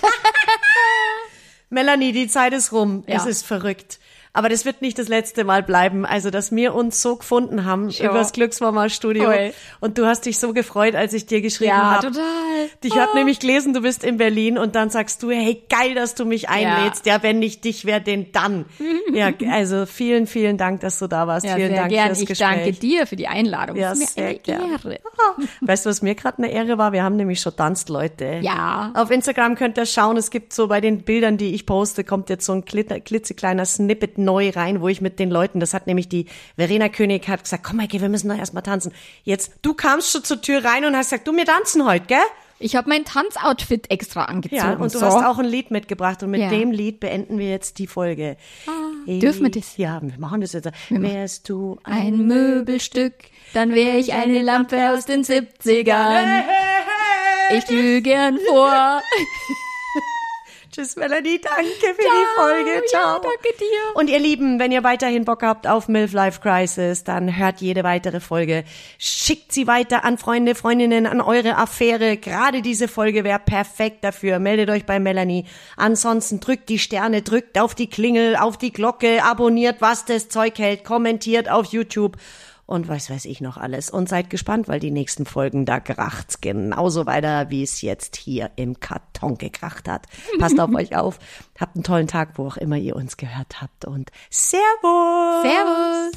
Melanie, die Zeit ist rum. Ja. Es ist verrückt. Aber das wird nicht das letzte Mal bleiben. Also, dass wir uns so gefunden haben Ja. übers Glücksmama-Studio. Voll. Und du hast dich so gefreut, als ich dir geschrieben Ja, habe. total. Ich habe nämlich gelesen, du bist in Berlin und dann sagst du, hey, geil, dass du mich einlädst. Ja, wenn nicht dich, wer denn dann? Ja, also vielen, vielen Dank, dass du da warst. Ja, vielen sehr Dank gern. fürs Ich Gespräch. danke dir für die Einladung. Ja, das ist mir sehr eine gern. Ehre. Weißt du, was mir gerade eine Ehre war? Wir haben nämlich schon tanzt, Leute. Ja. Auf Instagram könnt ihr schauen, es gibt so bei den Bildern, die ich poste, kommt jetzt so ein klitzekleiner klitzekleiner Snippet neu rein, wo ich mit den Leuten, das hat nämlich die Verena König, hat gesagt, komm Maike, wir müssen doch erstmal tanzen. Jetzt, du kamst schon zur Tür rein und hast gesagt, du, wir tanzen heute, gell? Ich habe mein Tanzoutfit extra angezogen. Ja, und du so. hast auch ein Lied mitgebracht und mit Ja. dem Lied beenden wir jetzt die Folge. Ah, dürfen wir das? Ja, wir machen das jetzt. Wärst du ein Möbelstück, dann wäre ich eine Lampe aus den siebzigern. Ich glühe gern vor. Tschüss, Melanie, danke für die Folge. Ciao. Ja, danke dir. Und ihr Lieben, wenn ihr weiterhin Bock habt auf MILF Life Crisis, dann hört jede weitere Folge. Schickt sie weiter an Freunde, Freundinnen, an eure Affäre. Gerade diese Folge wäre perfekt dafür. Meldet euch bei Melanie. Ansonsten drückt die Sterne, drückt auf die Klingel, auf die Glocke, abonniert, was das Zeug hält, kommentiert auf YouTube. Und was weiß ich noch alles. Und seid gespannt, weil die nächsten Folgen, da kracht's genauso weiter, wie es jetzt hier im Karton gekracht hat. Passt auf euch auf. Habt einen tollen Tag, wo auch immer ihr uns gehört habt. Und Servus! Servus.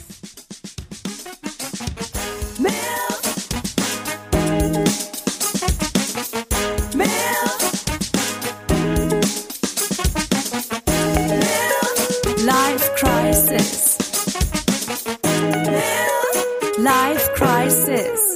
Life Crisis. Life Crisis.